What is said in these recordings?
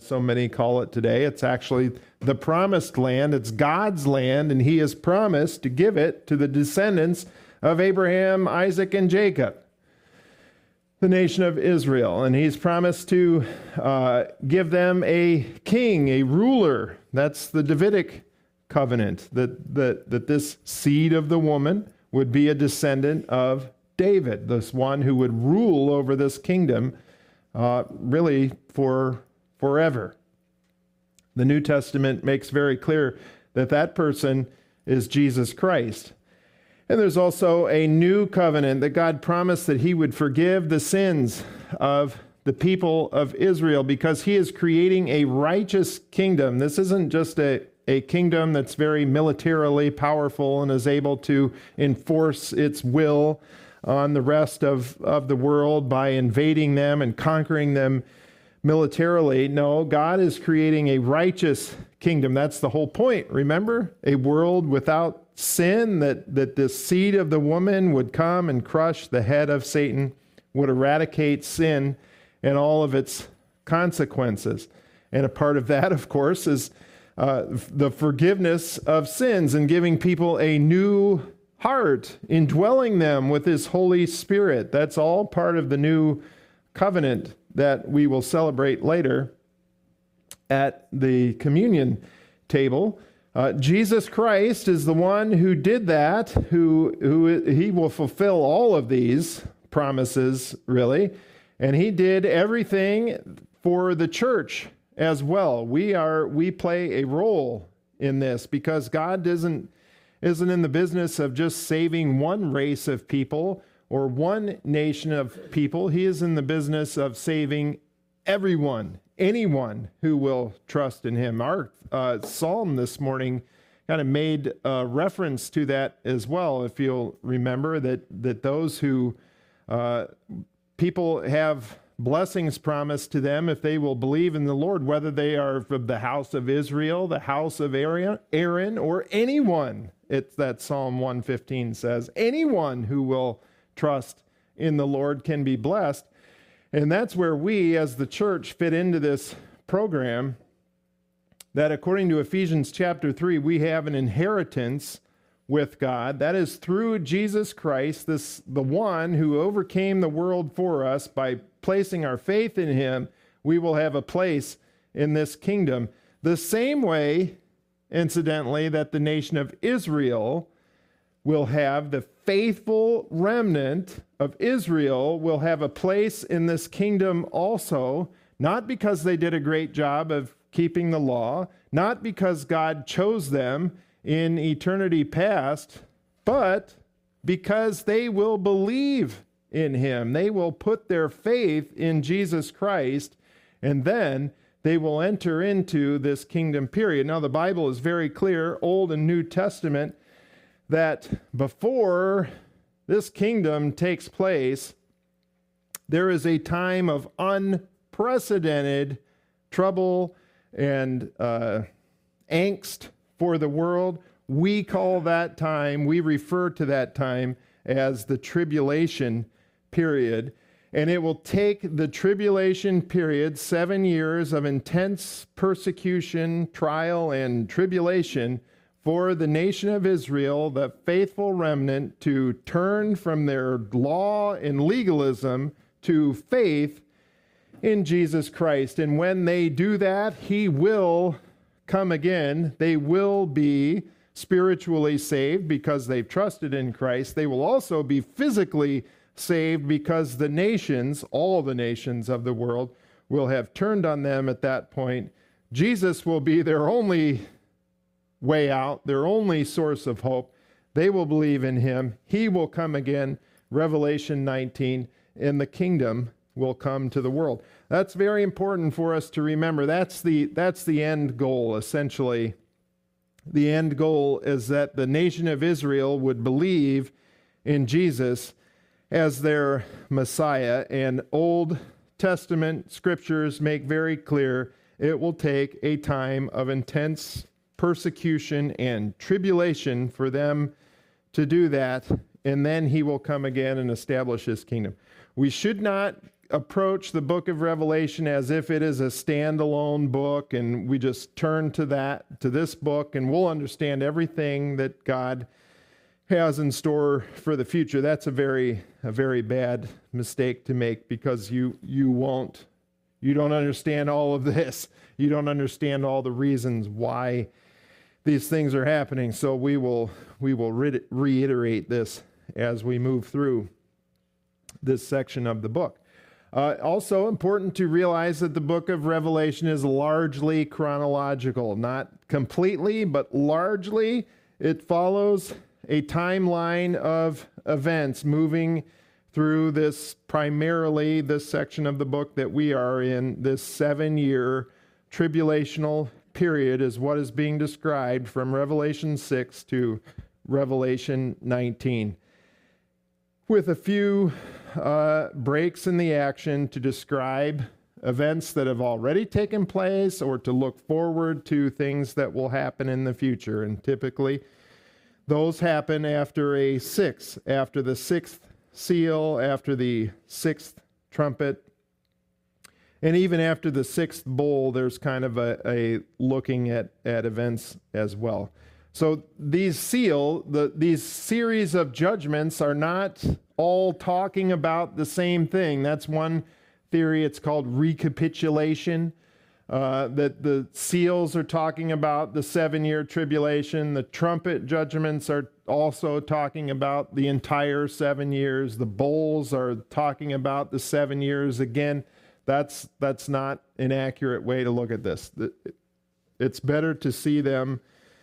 so many call it today. It's actually the promised land. It's God's land, and he has promised to give it to the descendants of Abraham, Isaac, and Jacob, the nation of Israel. And he's promised to give them a king, a ruler. That's the Davidic covenant, that this seed of the woman would be a descendant of David, this one who would rule over this kingdom really for forever. The New Testament makes very clear that that person is Jesus Christ. And there's also a new covenant that God promised that he would forgive the sins of the people of Israel because he is creating a righteous kingdom. This isn't just a kingdom that's very militarily powerful and is able to enforce its will on the rest of the world by invading them and conquering them militarily. No, God is creating a righteous kingdom. That's the whole point. Remember? A world without sin, that this seed of the woman would come and crush the head of Satan, would eradicate sin and all of its consequences. And a part of that, of course, is the forgiveness of sins and giving people a new heart, indwelling them with his Holy Spirit. That's all part of the new covenant that we will celebrate later at the communion table. Jesus Christ is the one who did that, who he will fulfill all of these promises, really. And he did everything for the church as well. We play a role in this because God isn't in the business of just saving one race of people or one nation of people. He is in the business of saving everyone, anyone who will trust in him. Our psalm this morning kind of made a reference to that as well. If you'll remember that those who people have blessings promised to them if they will believe in the Lord, whether they are of the house of Israel, the house of Aaron, or anyone. It's that Psalm 115 says, anyone who will trust in the Lord can be blessed. And that's where we as the church fit into this program, that according to Ephesians chapter 3, we have an inheritance with God. That is through Jesus Christ, the one who overcame the world for us. By placing our faith in him, we will have a place in this kingdom. The same way, incidentally, that the nation of Israel will have, the faithful remnant of Israel will have a place in this kingdom also, not because they did a great job of keeping the law, not because God chose them in eternity past, but because they will believe in him. They will put their faith in Jesus Christ, and then they will enter into this kingdom period. Now, the Bible is very clear, Old and New Testament, that before this kingdom takes place, there is a time of unprecedented trouble and angst for the world. We call that time, we refer to that time as the tribulation period. And it will take the tribulation period, 7 years of intense persecution, trial, and tribulation, for the nation of Israel, the faithful remnant, to turn from their law and legalism to faith in Jesus Christ. And when they do that, he will come again. They will be spiritually saved because they've trusted in Christ. They will also be physically saved because the nations, all the nations of the world, will have turned on them at that point. Jesus will be their only way out, their only source of hope. They will believe in him. He will come again, Revelation 19, and the kingdom will come to the world. That's very important for us to remember. That's the end goal, essentially. The end goal is that the nation of Israel would believe in Jesus as their Messiah. And Old Testament scriptures make very clear it will take a time of intense persecution and tribulation for them to do that, and then he will come again and establish his kingdom. We should not approach the book of Revelation as if it is a standalone book and we just turn to this book and we'll understand everything that God has in store for the future. That's a very bad mistake to make, because you don't understand all of this. You don't understand all the reasons why these things are happening. So we will reiterate this as we move through this section of the book. Also important to realize that the book of Revelation is largely chronological, not completely, but largely. It follows a timeline of events moving through primarily this section of the book that we are in. This 7-year tribulational period is what is being described from Revelation 6 to Revelation 19, with a few breaks in the action to describe events that have already taken place or to look forward to things that will happen in the future. And typically those happen after the sixth seal, after the sixth trumpet, and even after the sixth bowl. There's kind of a looking at events as well. So these series of judgments are not all talking about the same thing. That's one theory. It's called recapitulation. That the seals are talking about the 7-year tribulation. The trumpet judgments are also talking about the entire 7 years. The bowls are talking about the 7 years. Again, that's not an accurate way to look at this. It's better to see them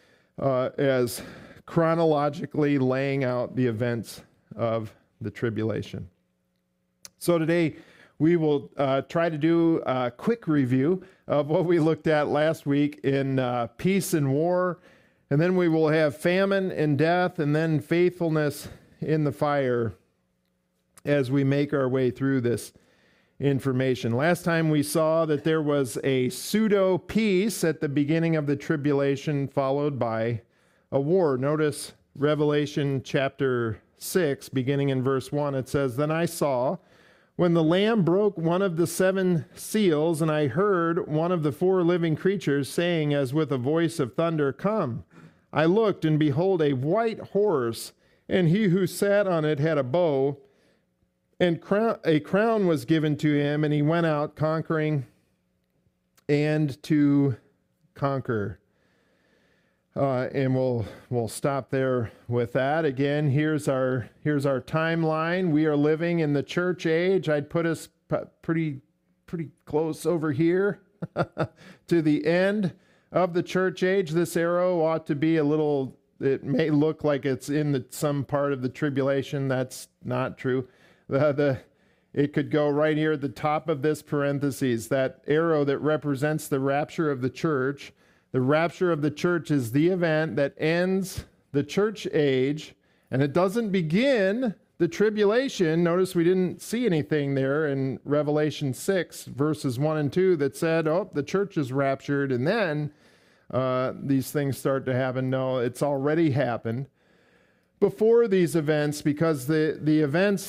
as chronologically laying out the events of the tribulation. So today we will try to do a quick review of what we looked at last week in peace and war, and then we will have famine and death, and then faithfulness in the fire as we make our way through this information. Last time we saw that there was a pseudo-peace at the beginning of the tribulation, followed by a war. Notice Revelation chapter 6, beginning in verse 1. It says, "Then I saw, when the Lamb broke one of the 7 seals, and I heard one of the 4 living creatures saying as with a voice of thunder, 'Come.' I looked, and behold, a white horse, and he who sat on it had a bow, and a crown was given to him, and he went out conquering and to conquer." And we'll stop there with that. Again, here's our timeline. We are living in the church age. I'd put us pretty close over here to the end of the church age. This arrow ought to be it may look like it's in some part of the tribulation. That's not true. It could go right here at the top of this parentheses, that arrow that represents the rapture of the church. The rapture of the church is the event that ends the church age, and it doesn't begin the tribulation. Notice we didn't see anything there in Revelation 6, verses 1 and 2, that said, oh, the church is raptured, and then these things start to happen. No, it's already happened before these events, because the event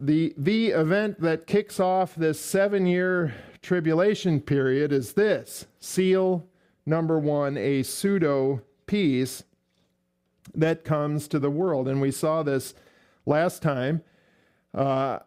that kicks off this 7-year tribulation period is this: seal number 1, a pseudo-peace that comes to the world. And we saw this last time, that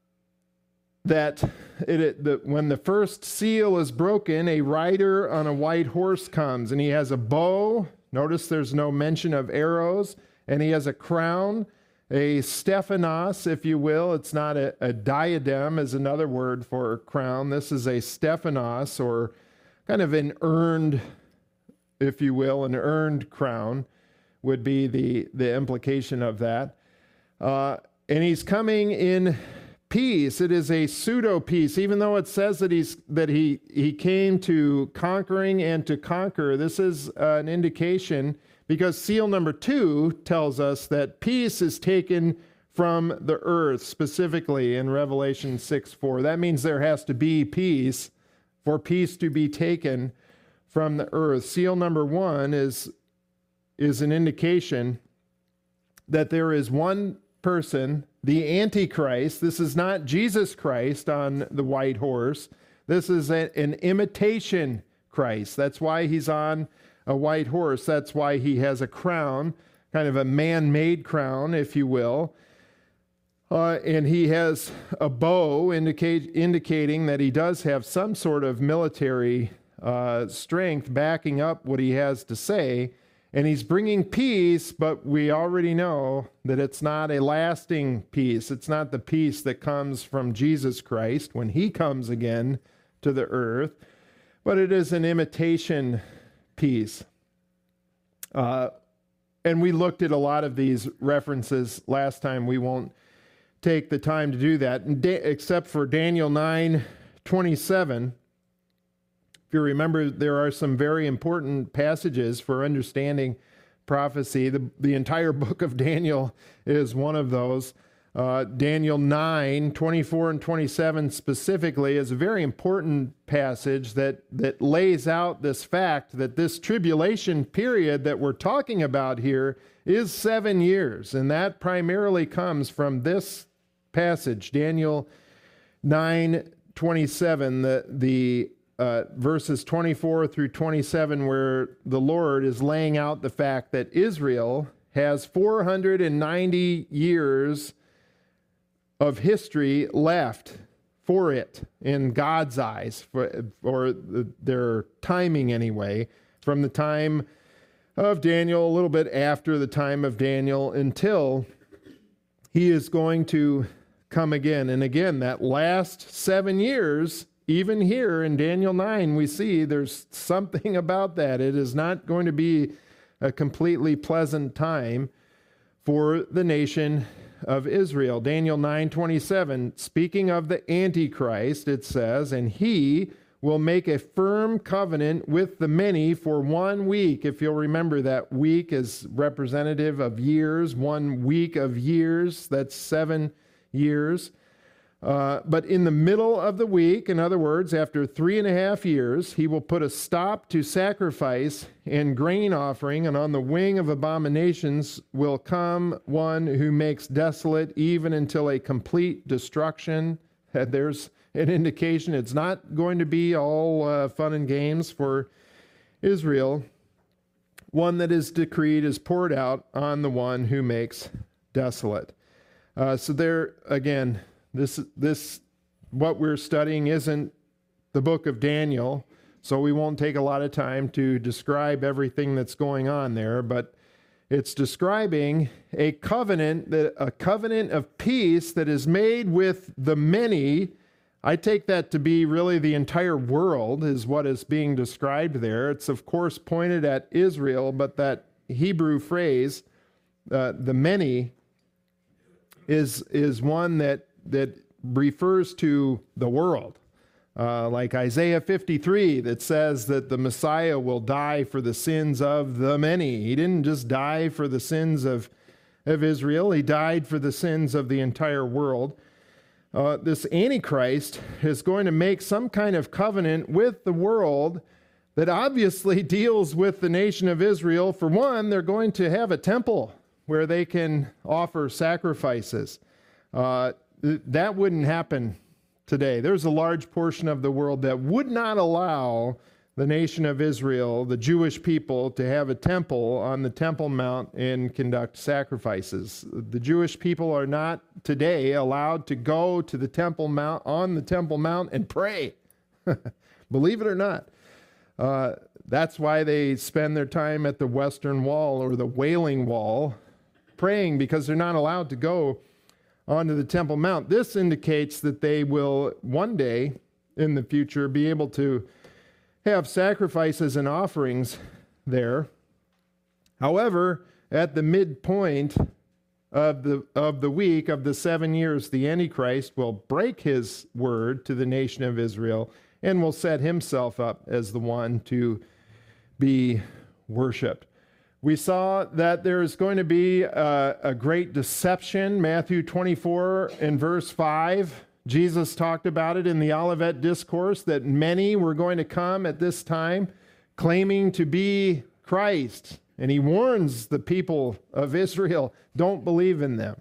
when the first seal is broken, a rider on a white horse comes, and he has a bow. Notice there's no mention of arrows. And he has a crown, a Stephanos, if you will. It's not a diadem, is another word for crown. This is a Stephanos, or kind of an earned, if you will, an earned crown would be the implication of that. And he's coming in peace. It is a pseudo-peace, even though it says that he came to conquering and to conquer. This is an indication, because seal number 2 tells us that peace is taken from the earth, specifically in Revelation 6:4. That means there has to be peace for peace to be taken from the earth. Seal number 1 is an indication that there is one person, the Antichrist. This is not Jesus Christ on the white horse. This is an imitation Christ. That's why he's on a white horse. That's why he has a crown, kind of a man-made crown, if you will. And he has a bow indicating that he does have some sort of military strength backing up what he has to say. And he's bringing peace, but we already know that it's not a lasting peace. It's not the peace that comes from Jesus Christ when he comes again to the earth, but it is an imitation peace. And we looked at a lot of these references last time. We won't take the time to do that, except for Daniel 9:27. If you remember, there are some very important passages for understanding prophecy. The entire book of Daniel is one of those. Daniel 9:24 and 27 specifically is a very important passage that lays out this fact that this tribulation period that we're talking about here is 7 years. And that primarily comes from this passage, Daniel 9:27, the verses 24 through 27, where the Lord is laying out the fact that Israel has 490 years of history left for it in God's eyes, or their timing anyway, from the time of Daniel, a little bit after the time of Daniel, until he is going to come again. And again, that last 7 years, even here in Daniel 9, we see there's something about that. It is not going to be a completely pleasant time for the nation of Israel. Daniel 9:27, speaking of the Antichrist, it says, "And he will make a firm covenant with the many for 1 week." If you'll remember, that week is representative of years. 1 week of years, that's 7 years. But in the middle of the week, in other words, after 3.5 years, he will put a stop to sacrifice and grain offering, and on the wing of abominations will come one who makes desolate even until a complete destruction. There's an indication it's not going to be all fun and games for Israel. One that is decreed is poured out on the one who makes desolate. So there, again, This what we're studying isn't the book of Daniel, so we won't take a lot of time to describe everything that's going on there, but it's describing a covenant of peace that is made with the many. I take that to be really the entire world is what is being described there. It's of course pointed at Israel, but that Hebrew phrase, the many, is one that refers to the world. Like Isaiah 53 that says that the Messiah will die for the sins of the many. He didn't just die for the sins of Israel. He died for the sins of the entire world. This Antichrist is going to make some kind of covenant with the world that obviously deals with the nation of Israel. For one, they're going to have a temple where they can offer sacrifices. That wouldn't happen today. There's a large portion of the world that would not allow the nation of Israel, the Jewish people, to have a temple on the Temple Mount and conduct sacrifices. The Jewish people are not today allowed to go to the Temple Mount, on the Temple Mount, and pray. Believe it or not. That's why they spend their time at the Western Wall or the Wailing Wall praying, because they're not allowed to go onto the Temple Mount. This indicates that they will one day in the future be able to have sacrifices and offerings there. However, at the midpoint of the week of the 7 years, the Antichrist will break his word to the nation of Israel and will set himself up as the one to be worshiped. We saw that there is going to be a great deception. Matthew 24 and verse 5, Jesus talked about it in the Olivet Discourse, that many were going to come at this time claiming to be Christ. And he warns the people of Israel, don't believe in them.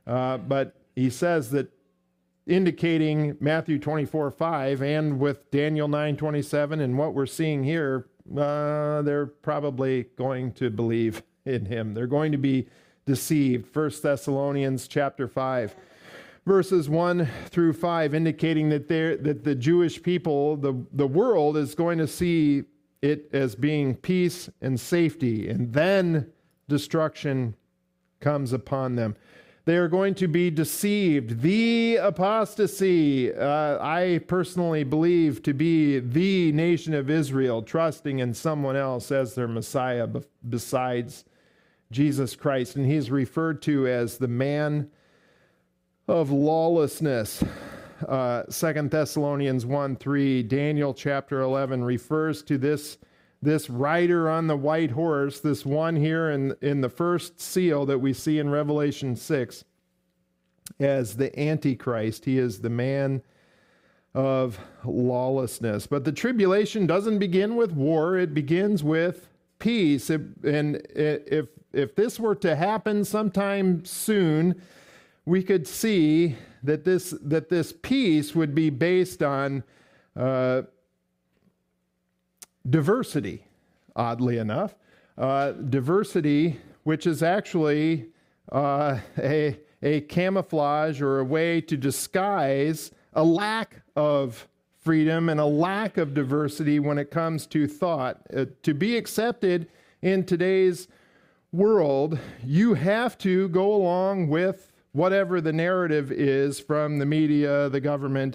But he says that, indicating Matthew 24:5 and with Daniel 9:27 and what we're seeing here, they're probably going to believe in him. They're going to be deceived. 1 Thessalonians chapter 5, verses 1 through 5, indicating that the Jewish people, the world, is going to see it as being peace and safety, and then destruction comes upon them. They are going to be deceived. The apostasy, I personally believe to be the nation of Israel, trusting in someone else as their Messiah besides Jesus Christ. And he's referred to as the man of lawlessness. 2 Thessalonians 1:3, Daniel chapter 11 refers to this rider on the white horse, this one here in the first seal that we see in Revelation 6, as the Antichrist. He is the man of lawlessness. But the tribulation doesn't begin with war. It begins with peace. And if this were to happen sometime soon, we could see that this peace would be based on diversity, oddly enough. Diversity, which is actually a camouflage or a way to disguise a lack of freedom and a lack of diversity when it comes to thought. To be accepted in today's world, you have to go along with whatever the narrative is from the media, the government,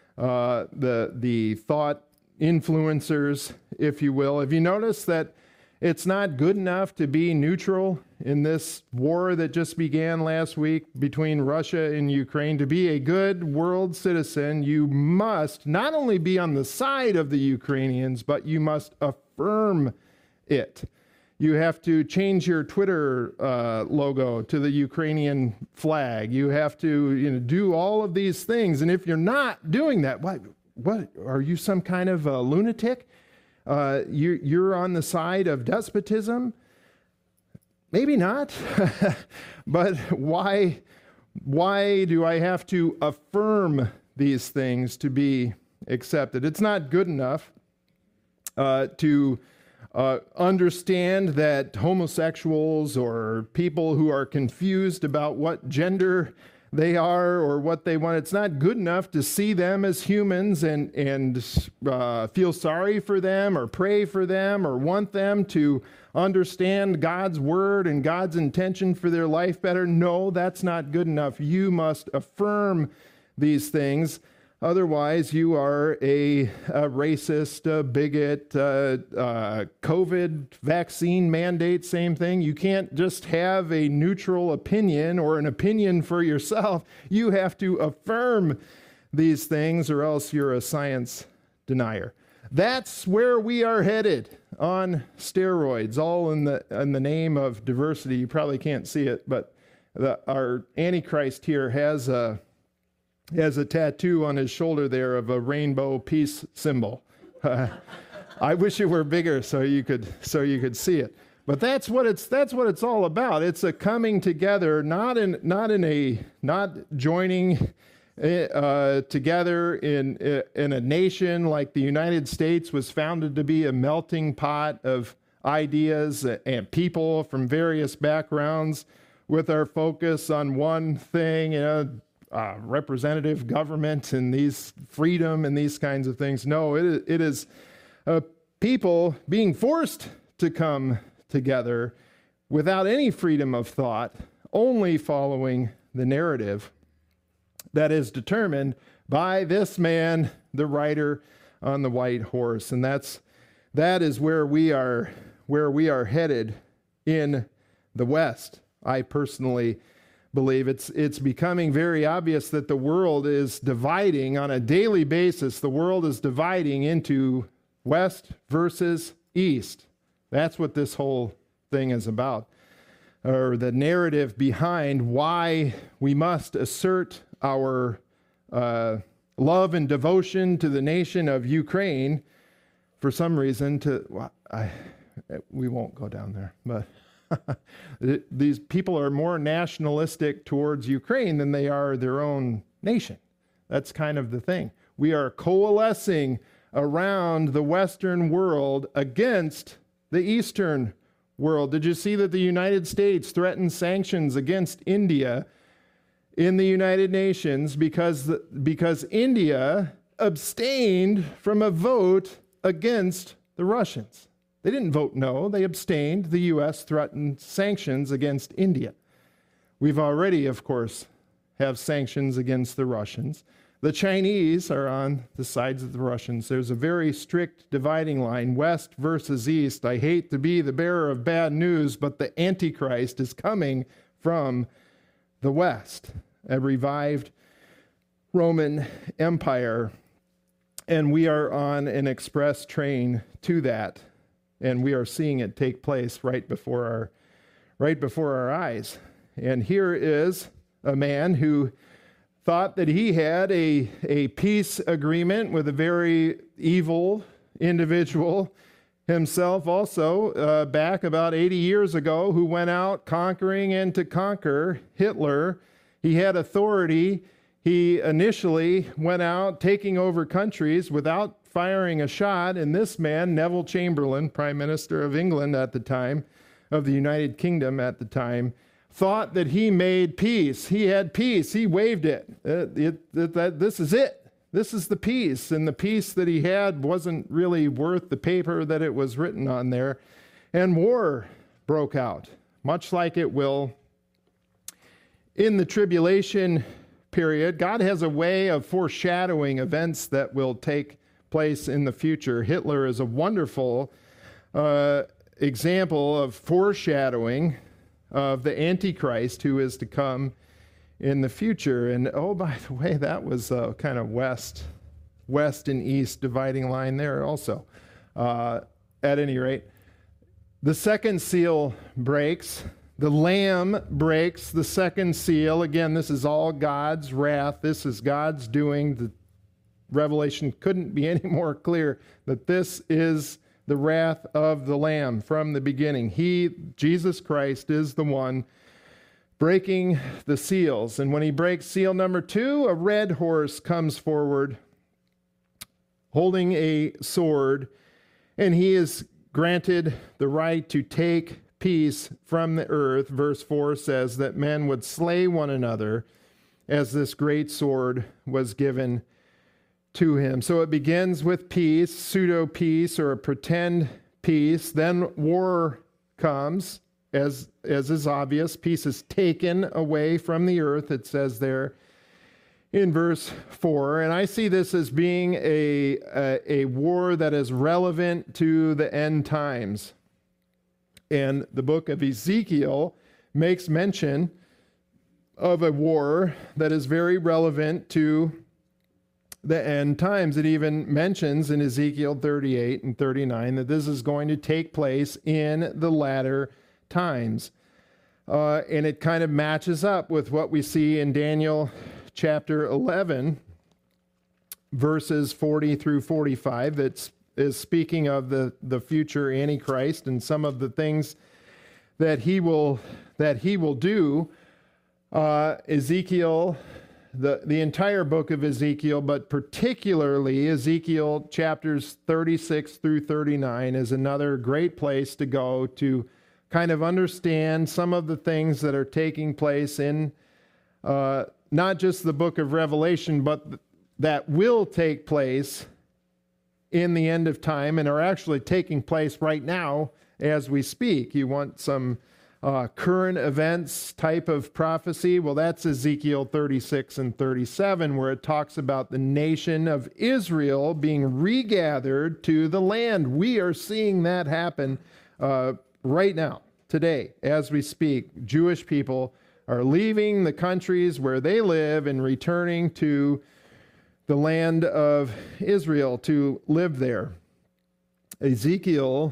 the thought influencers, if you will. Have you noticed that it's not good enough to be neutral in this war that just began last week between Russia and Ukraine? To be a good world citizen, you must not only be on the side of the Ukrainians, but you must affirm it. You have to change your Twitter logo to the Ukrainian flag. You have to do all of these things. And if you're not doing that, what are you, some kind of a lunatic? You're on the side of despotism? Maybe not. But why do I have to affirm these things to be accepted? It's not good enough to understand that homosexuals or people who are confused about what gender they are or what they want, it's not good enough to see them as humans and feel sorry for them or pray for them or want them to understand God's word and God's intention for their life better. No, that's not good enough. You must affirm these things. Otherwise, you are a racist, a bigot, COVID vaccine mandate, same thing. You can't just have a neutral opinion or an opinion for yourself. You have to affirm these things or else you're a science denier. That's where we are headed on steroids, all in the name of diversity. You probably can't see it, but our Antichrist here has a tattoo on his shoulder there of a rainbow peace symbol. I wish it were bigger so you could see it. But that's what it's all about. It's a coming together, not joining together in a nation like the United States was founded to be a melting pot of ideas and people from various backgrounds with our focus on one thing, representative government and these freedom and these kinds of things. No, it is people being forced to come together without any freedom of thought, only following the narrative that is determined by this man, the rider on the white horse. And that is where we are headed in the West. I personally believe it's becoming very obvious that the world is dividing on a daily basis. The world is dividing into West versus East. That's what this whole thing is about, or the narrative behind why we must assert our love and devotion to the nation of Ukraine. For some reason, we won't go down there, but These people are more nationalistic towards Ukraine than they are their own nation. That's kind of the thing. We are coalescing around the Western world against the Eastern world. Did you see that the United States threatened sanctions against India in the United Nations because India abstained from a vote against the Russians? They didn't vote no, they abstained. The U.S. threatened sanctions against India. We've already, of course, have sanctions against the Russians. The Chinese are on the sides of the Russians. There's a very strict dividing line, West versus East. I hate to be the bearer of bad news, but the Antichrist is coming from the West, a revived Roman Empire, and we are on an express train to that, and we are seeing it take place right before our eyes. And here is a man who thought that he had a peace agreement with a very evil individual himself also back about 80 years ago, who went out conquering and to conquer Hitler. He had authority. He initially went out taking over countries without firing a shot, and this man, Neville Chamberlain, Prime Minister of England at the time, of the United Kingdom at the time, thought that he made peace. He had peace. He waved it. This is it. This is the peace. And the peace that he had wasn't really worth the paper that it was written on there. And war broke out, much like it will in the tribulation period. God has a way of foreshadowing events that will take place in the future. Hitler is a wonderful example of foreshadowing of the Antichrist who is to come in the future. And oh, by the way, that was a kind of west and east dividing line there also. At any rate, the second seal breaks. The Lamb breaks the second seal. Again, this is all God's wrath. This is God's doing. The Revelation couldn't be any more clear that this is the wrath of the Lamb from the beginning. He, Jesus Christ, is the one breaking the seals. And when he breaks seal number 2, a red horse comes forward holding a sword, and he is granted the right to take peace from the earth. Verse 4 says that men would slay one another as this great sword was given to him. So it begins with peace, pseudo-peace or a pretend peace. Then war comes, as is obvious. Peace is taken away from the earth, it says there in verse 4. And I see this as being a war that is relevant to the end times. And the book of Ezekiel makes mention of a war that is very relevant to the end times. It even mentions in Ezekiel 38 and 39 that this is going to take place in the latter times. And it kind of matches up with what we see in Daniel chapter 11, verses 40 through 45, that is speaking of the future Antichrist and some of the things that he will do. Ezekiel, the entire book of Ezekiel, but particularly Ezekiel chapters 36 through 39 is another great place to go to kind of understand some of the things that are taking place in not just the book of Revelation, but that will take place in the end of time and are actually taking place right now as we speak. You want some current events type of prophecy? Well, that's Ezekiel 36 and 37, where it talks about the nation of Israel being regathered to the land. We are seeing that happen right now, today, as we speak. Jewish people are leaving the countries where they live and returning to the land of Israel to live there. Ezekiel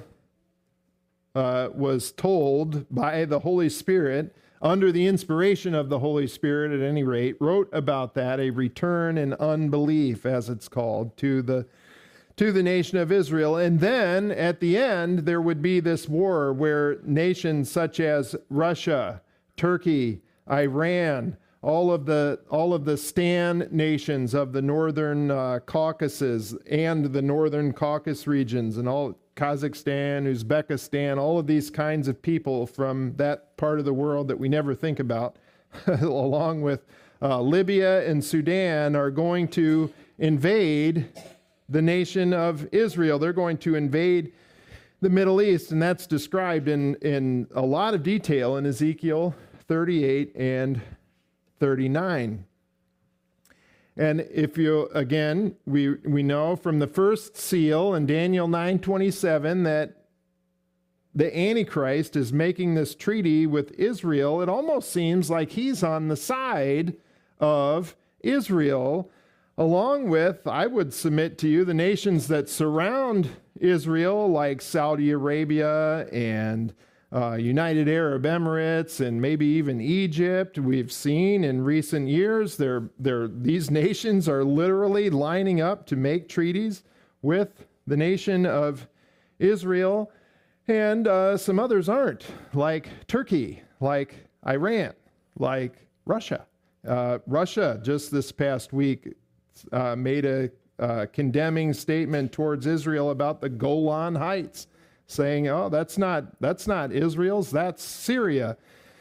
was told by the Holy Spirit, under the inspiration of the Holy Spirit at any rate, wrote about that, a return in unbelief, as it's called, to to the nation of Israel. And then at the end, there would be this war where nations such as Russia, Turkey, Iran, all of the Stan nations of the northern Caucasus and the northern Caucasus regions, and all Kazakhstan, Uzbekistan, all of these kinds of people from that part of the world that we never think about, along with Libya and Sudan, are going to invade the nation of Israel. They're going to invade the Middle East, and that's described in a lot of detail in Ezekiel 38 and 39. And if you, again, we know from the first seal in Daniel 9:27 that the Antichrist is making this treaty with Israel. It almost seems like he's on the side of Israel, along with, I would submit to you, the nations that surround Israel, like Saudi Arabia and United Arab Emirates, and maybe even Egypt. We've seen in recent years these nations are literally lining up to make treaties with the nation of Israel, and some others aren't, like Turkey, like Iran, like Russia. Russia just this past week made a condemning statement towards Israel about the Golan Heights, saying, "Oh, that's not Israel's, that's Syria."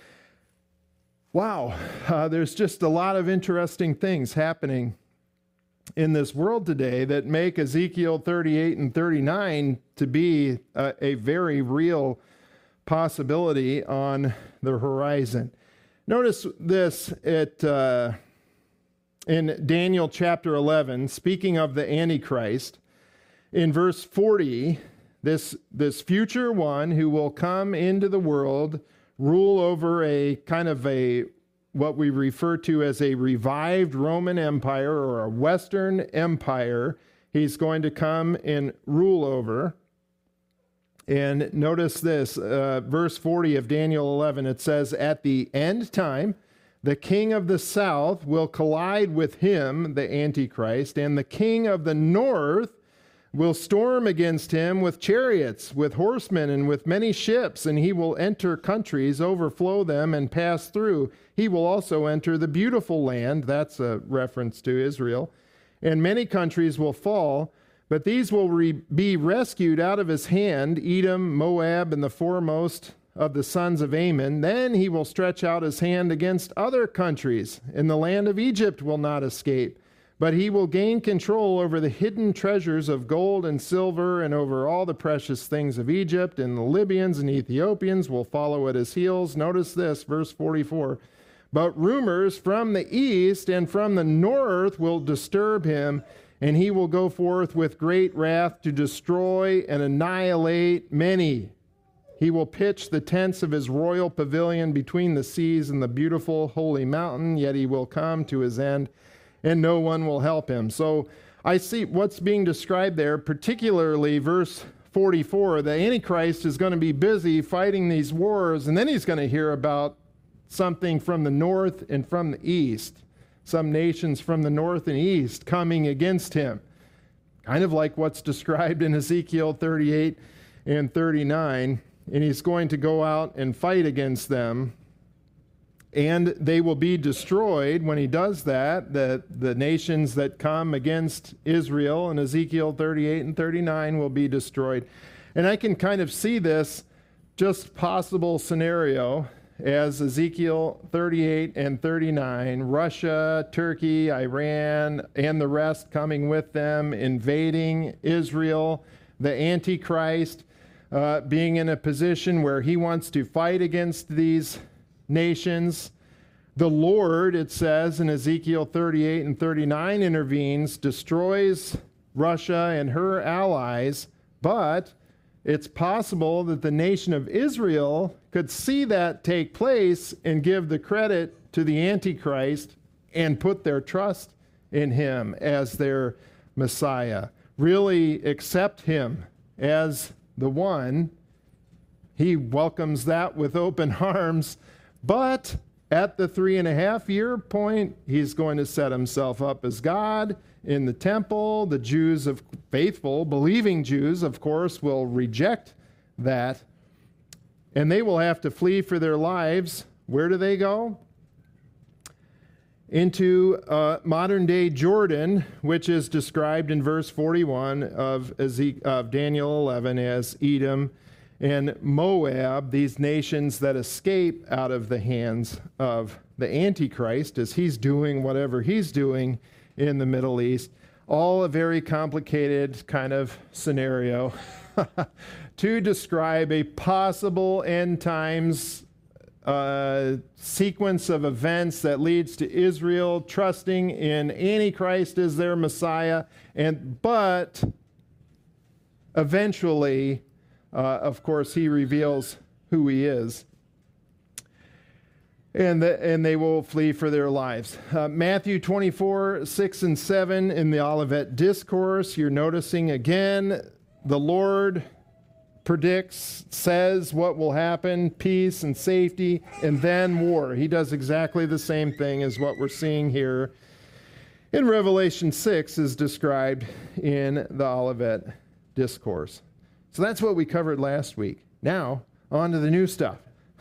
Wow, there's just a lot of interesting things happening in this world today that make Ezekiel 38 and 39 to be a very real possibility on the horizon. Notice this in Daniel chapter 11, speaking of the Antichrist, in verse 40, this future one who will come into the world, rule over a kind of what we refer to as a revived Roman Empire or a Western Empire, he's going to come and rule over. And notice this, verse 40 of Daniel 11, it says, "At the end time, the king of the south will collide with him," the Antichrist, "and the king of the north will storm against him with chariots, with horsemen, and with many ships, and he will enter countries, overflow them, and pass through. He will also enter the beautiful land," that's a reference to Israel, "and many countries will fall, but these will be rescued out of his hand, Edom, Moab, and the foremost of the sons of Ammon. Then he will stretch out his hand against other countries, and the land of Egypt will not escape. But he will gain control over the hidden treasures of gold and silver and over all the precious things of Egypt, and the Libyans and Ethiopians will follow at his heels." Notice this, verse 44. "But rumors from the east and from the north will disturb him, and he will go forth with great wrath to destroy and annihilate many. He will pitch the tents of his royal pavilion between the seas and the beautiful holy mountain, yet he will come to his end, and no one will help him." So I see what's being described there, particularly verse 44. The Antichrist is going to be busy fighting these wars, and then he's going to hear about something from the north and from the east, some nations from the north and east coming against him. Kind of like what's described in Ezekiel 38 and 39. And he's going to go out and fight against them, and they will be destroyed when he does that. The nations that come against Israel in Ezekiel 38 and 39 will be destroyed. And I can kind of see this just possible scenario as Ezekiel 38 and 39, Russia, Turkey, Iran, and the rest coming with them, invading Israel, the Antichrist being in a position where he wants to fight against these nations. The Lord, it says in Ezekiel 38 and 39, intervenes, destroys Russia and her allies, but it's possible that the nation of Israel could see that take place and give the credit to the Antichrist and put their trust in him as their Messiah. Really accept him as the one. He welcomes that with open arms, but at the 3.5-year point, he's going to set himself up as God in the temple. The Jews, of faithful, believing Jews, of course, will reject that. And they will have to flee for their lives. Where do they go? Into modern-day Jordan, which is described in verse 41 of Daniel 11 as Edom and Moab, these nations that escape out of the hands of the Antichrist as he's doing whatever he's doing in the Middle East. All a very complicated kind of scenario to describe a possible end times sequence of events that leads to Israel trusting in Antichrist as their Messiah, but eventually, of course, he reveals who he is, and they will flee for their lives. Matthew 24, 6 and 7 in the Olivet Discourse, you're noticing again the Lord predicts, says what will happen, peace and safety, and then war. He does exactly the same thing as what we're seeing here in Revelation 6 is described in the Olivet Discourse. So that's what we covered last week. Now, on to the new stuff.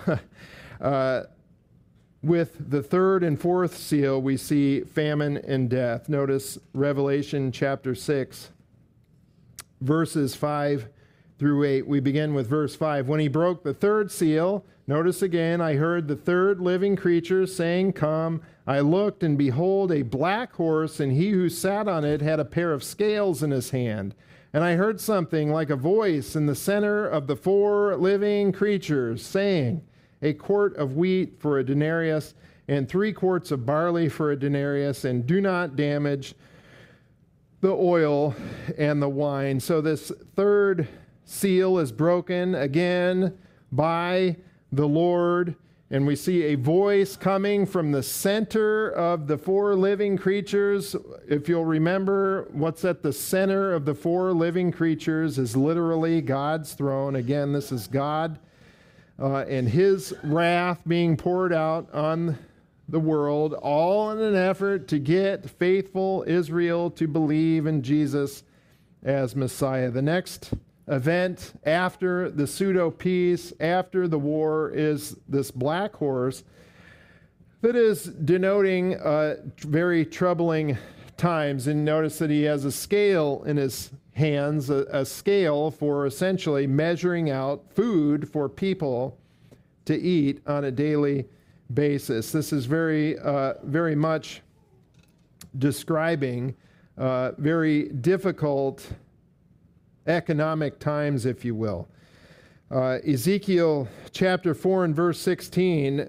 With the third and fourth seal, we see famine and death. Notice Revelation chapter 6, verses 5 through 8. We begin with verse 5. When he broke the third seal, notice again, I heard the third living creature saying, "Come." I looked, and behold, a black horse, and he who sat on it had a pair of scales in his hand. And I heard something like a voice in the center of the four living creatures, saying, "A quart of wheat for a denarius, and 3 quarts of barley for a denarius, and do not damage the oil and the wine." So this third seal is broken again by the Lord, and we see a voice coming from the center of the 4 living creatures. If you'll remember, what's at the center of the 4 living creatures is literally God's throne. Again, this is God and his wrath being poured out on the world, all in an effort to get faithful Israel to believe in Jesus as Messiah. The next event after the pseudo-peace, after the war, is this black horse that is denoting very troubling times. And notice that he has a scale in his hands, a scale for essentially measuring out food for people to eat on a daily basis. This is very much describing very difficult economic times, if you will. Ezekiel chapter 4 and verse 16,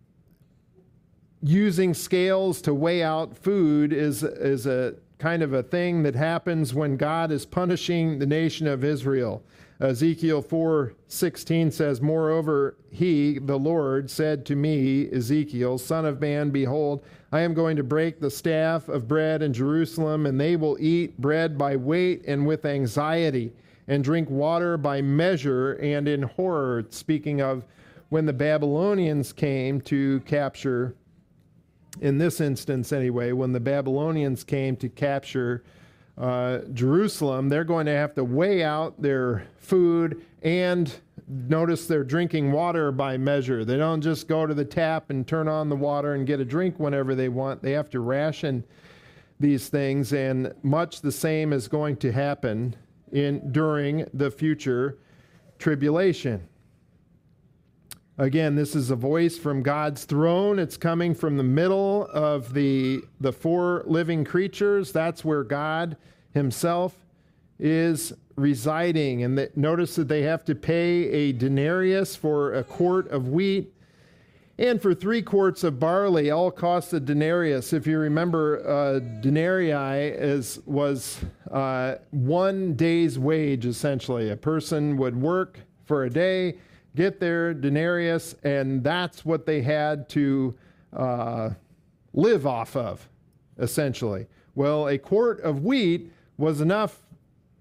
using scales to weigh out food is a kind of a thing that happens when God is punishing the nation of Israel. Ezekiel 4:16 says, "Moreover, he, the Lord, said to me, Ezekiel, Son of man, behold, I am going to break the staff of bread in Jerusalem, and they will eat bread by weight and with anxiety, and drink water by measure and in horror." Speaking of when the Babylonians came to capture, in this instance anyway, when the Babylonians came to capture Jerusalem, they're going to have to weigh out their food, and notice they're drinking water by measure. They don't just go to the tap and turn on the water and get a drink whenever they want. They have to ration these things, and much the same is going to happen during the future tribulation. Again, this is a voice from God's throne. It's coming from the middle of the 4 living creatures. That's where God himself is residing. And notice that they have to pay a denarius for a quart of wheat, and for 3 quarts of barley, all cost a denarius. If you remember, denarii was 1 day's wage, essentially. A person would work for a day, get their denarius, and that's what they had to live off of, essentially. Well, a quart of wheat was enough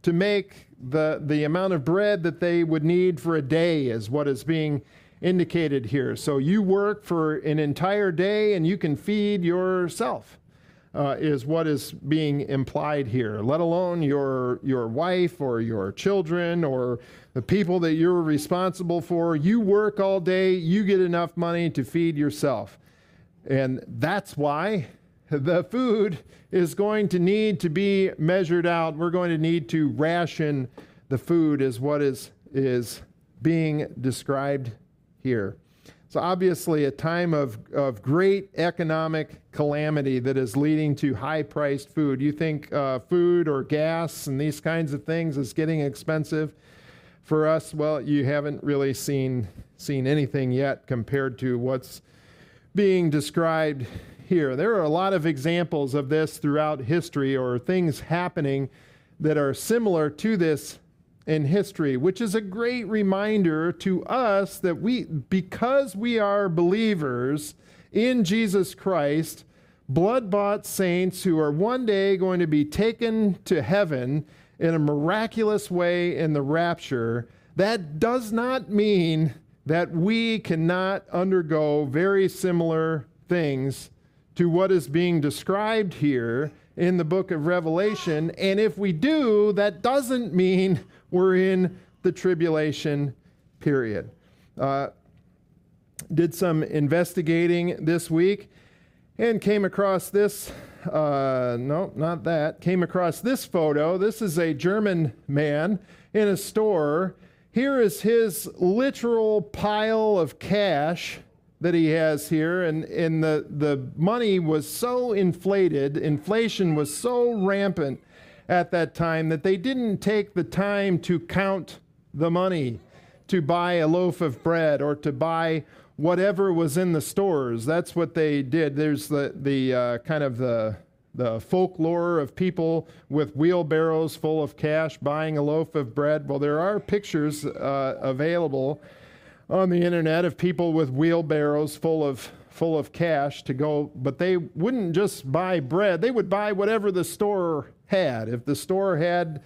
to make the amount of bread that they would need for a day is what is being indicated here. So you work for an entire day and you can feed yourself, is what is being implied here, let alone your wife or your children or the people that you're responsible for. You work all day, you get enough money to feed yourself. And that's why the food is going to need to be measured out. We're going to need to ration the food, is what is being described here. So obviously a time of great economic calamity that is leading to high-priced food. You think food or gas and these kinds of things is getting expensive for us? Well, you haven't really seen anything yet compared to what's being described here. There are a lot of examples of this throughout history, or things happening that are similar to this in history, which is a great reminder to us that because we are believers in Jesus Christ, blood-bought saints who are one day going to be taken to heaven in a miraculous way in the rapture, that does not mean that we cannot undergo very similar things to what is being described here in the book of Revelation. And if we do, that doesn't mean we're in the tribulation period. Did some investigating this week and came across this, came across this photo. This is a German man in a store. Here is his literal pile of cash that he has here, and the money was so inflated, inflation was so rampant at that time that they didn't take the time to count the money to buy a loaf of bread or to buy whatever was in the stores. That's what they did. There's the kind of the folklore of people with wheelbarrows full of cash buying a loaf of bread. Well, there are pictures available on the internet of people with wheelbarrows full of cash to go, but they wouldn't just buy bread. They would buy whatever the store had. If the store had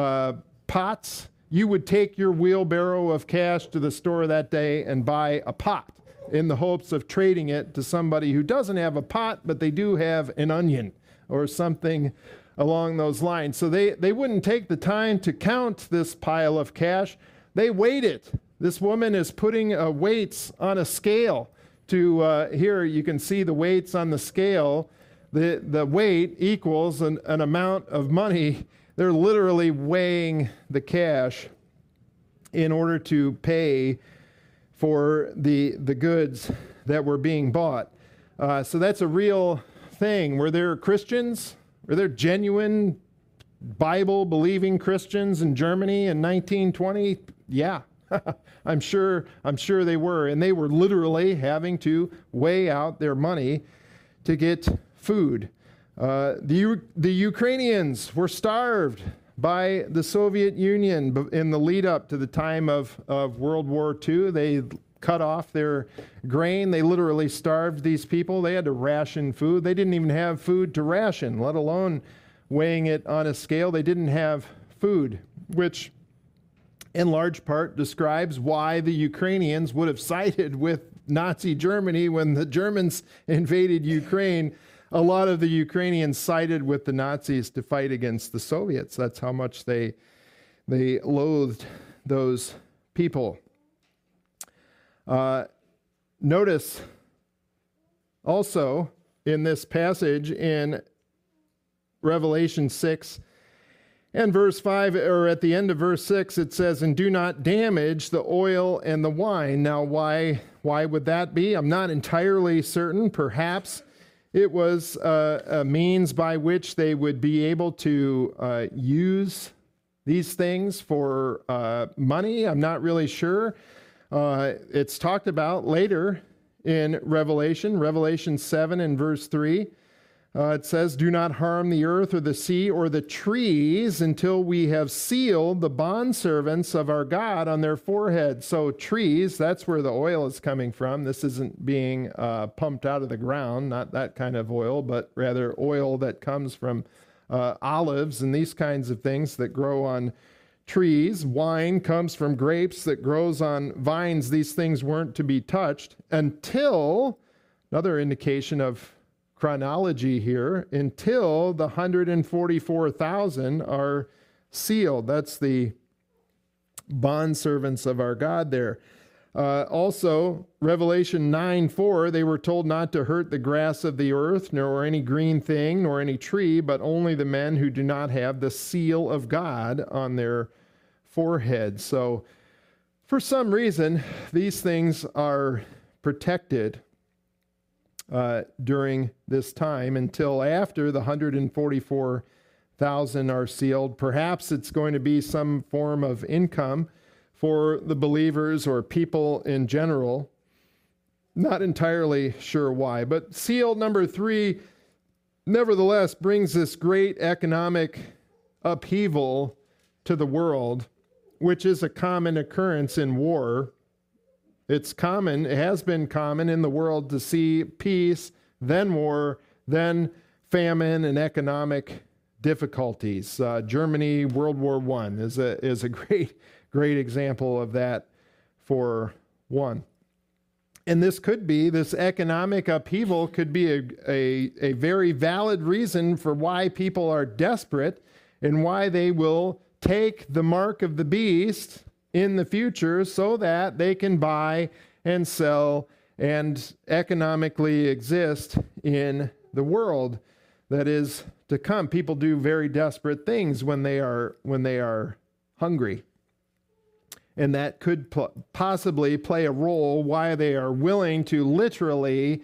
pots, you would take your wheelbarrow of cash to the store that day and buy a pot in the hopes of trading it to somebody who doesn't have a pot, but they do have an onion or something along those lines. So they wouldn't take the time to count this pile of cash. They weighed it. This woman is putting weights on a scale to, here you can see the weights on the scale. The weight equals an amount of money. They're literally weighing the cash in order to pay for the goods that were being bought. So that's a real thing. Were there Christians? Were there genuine Bible-believing Christians in Germany in 1920? Yeah. I'm sure they were, and they were literally having to weigh out their money to get food. The Ukrainians were starved by the Soviet Union in the lead up to the time of World War II. They cut off their grain. They literally starved these people. They had to ration food. They didn't even have food to ration, let alone weighing it on a scale. They didn't have food, which in large part describes why the Ukrainians would have sided with Nazi Germany when the Germans invaded Ukraine. A lot of the Ukrainians sided with the Nazis to fight against the Soviets. That's how much they loathed those people. Notice also in this passage in Revelation 6 and verse 5, or at the end of verse 6, it says, "And do not damage the oil and the wine." Now, why would that be? I'm not entirely certain. Perhaps it was a means by which they would be able to use these things for money. I'm not really sure. It's talked about later in Revelation 7 and verse 3. It says, "Do not harm the earth or the sea or the trees until we have sealed the bondservants of our God on their foreheads." So trees, that's where the oil is coming from. This isn't being pumped out of the ground, not that kind of oil, but rather oil that comes from olives and these kinds of things that grow on trees. Wine comes from grapes that grows on vines. These things weren't to be touched until, another indication of chronology here, until the 144,000 are sealed. That's the bondservants of our God there. Also, Revelation 9:4, they were told not to hurt the grass of the earth, nor any green thing, nor any tree, but only the men who do not have the seal of God on their forehead. So, for some reason, these things are protected during this time until after the 144,000 are sealed. Perhaps it's going to be some form of income for the believers or people in general. Not entirely sure why. But seal number 3, nevertheless, brings this great economic upheaval to the world, which is a common occurrence in war. It's common, it has been common in the world to see peace, then war, then famine and economic difficulties. Germany, World War I is a great example of that for one. And this economic upheaval could be a very valid reason for why people are desperate and why they will take the mark of the beast in the future so that they can buy and sell and economically exist in the world that is to come. People do very desperate things when they are hungry. And that could possibly play a role why they are willing to literally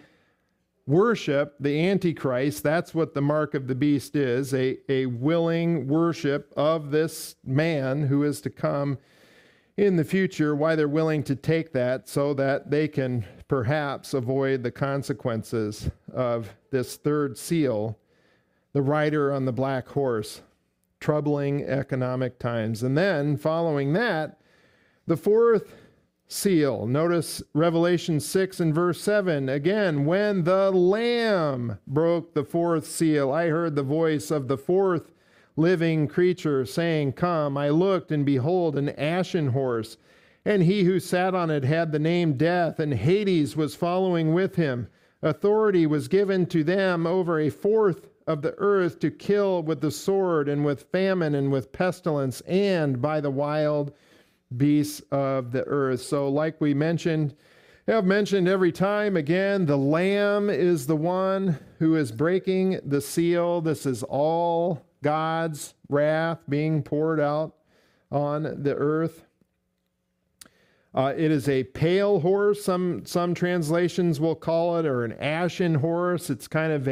worship the Antichrist. That's what the mark of the beast is, a willing worship of this man who is to come in the future, why they're willing to take that so that they can perhaps avoid the consequences of this third seal, the rider on the black horse, troubling economic times. And then following that, the fourth seal. Notice Revelation 6 and verse 7. Again, when the Lamb broke the fourth seal, I heard the voice of the fourth living creature saying, "Come." I looked, and behold, an ashen horse, and he who sat on it had the name Death, and Hades was following with him. Authority was given to them over a fourth of the earth to kill with the sword, and with famine, and with pestilence, and by the wild beasts of the earth. So like we have mentioned every time, again, the Lamb is the one who is breaking the seal. This is all God's wrath being poured out on the earth. It is a pale horse, some translations will call it, or an ashen horse. It's kind of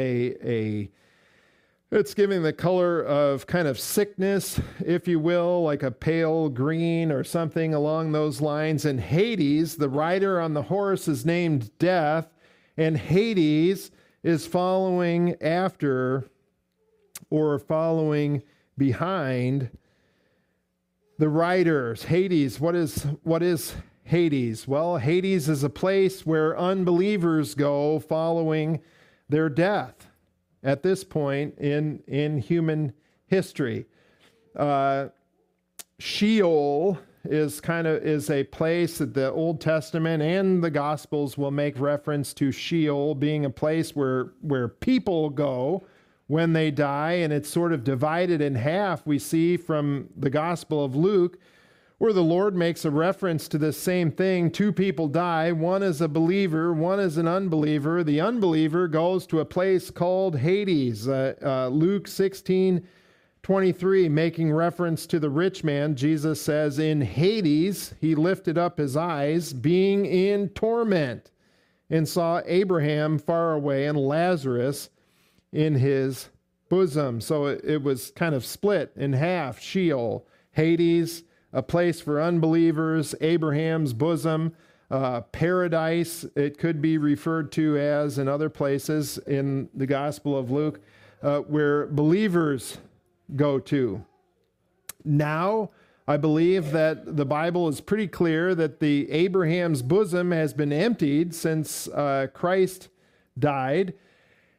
it's giving the color of kind of sickness, if you will, like a pale green or something along those lines. And Hades, the rider on the horse, is named Death, and Hades is following after or following behind the riders. Hades, what is Hades? Well, Hades is a place where unbelievers go following their death. At this point in human history, Sheol is a place that the Old Testament and the Gospels will make reference to Sheol being a place where people go when they die, and it's sort of divided in half. We see from the Gospel of Luke, where the Lord makes a reference to this same thing. Two people die. One is a believer, one is an unbeliever. The unbeliever goes to a place called Hades. Luke 16:23, making reference to the rich man, Jesus says, "In Hades he lifted up his eyes, being in torment, and saw Abraham far away and Lazarus in his bosom." So it was kind of split in half. Sheol, Hades, a place for unbelievers, Abraham's bosom, paradise, it could be referred to as in other places in the Gospel of Luke, where believers go to. Now, I believe that the Bible is pretty clear that the Abraham's bosom has been emptied since Christ died,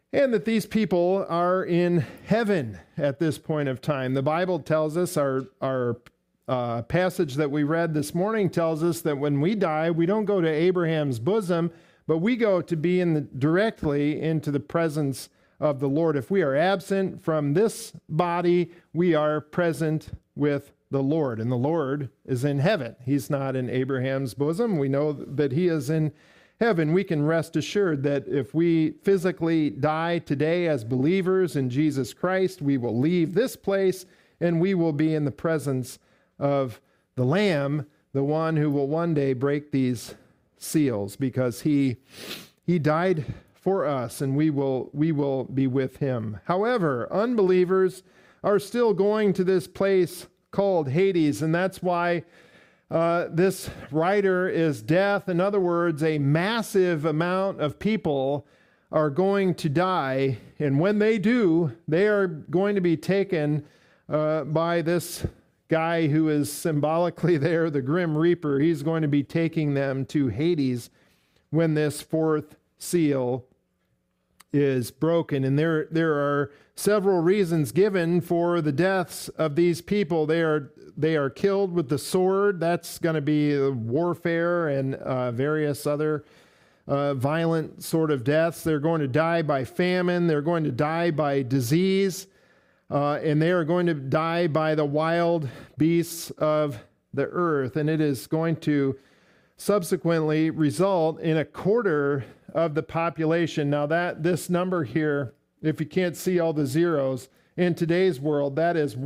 and that these people are in heaven at this point of time. The Bible tells us, our passage that we read this morning tells us that when we die, we don't go to Abraham's bosom, but we go to be directly into the presence of the Lord. If we are absent from this body, we are present with the Lord, and the Lord is in heaven. He's not in Abraham's bosom. We know that he is in heaven. We can rest assured that if we physically die today as believers in Jesus Christ, we will leave this place and we will be in the presence of the Lamb, the one who will one day break these seals, because he died for us, and we will be with him. However, unbelievers are still going to this place called Hades, and that's why this writer is death. In other words, a massive amount of people are going to die, and when they do, they are going to be taken by this guy who is symbolically there, the Grim Reaper. He's going to be taking them to Hades when this fourth seal is broken. And there are several reasons given for the deaths of these people. They are killed with the sword. That's going to be warfare and various other violent sort of deaths. They're going to die by famine. They're going to die by disease. And they are going to die by the wild beasts of the earth. And it is going to subsequently result in a quarter of the population. Now this number here, if you can't see all the zeros, in today's world, that is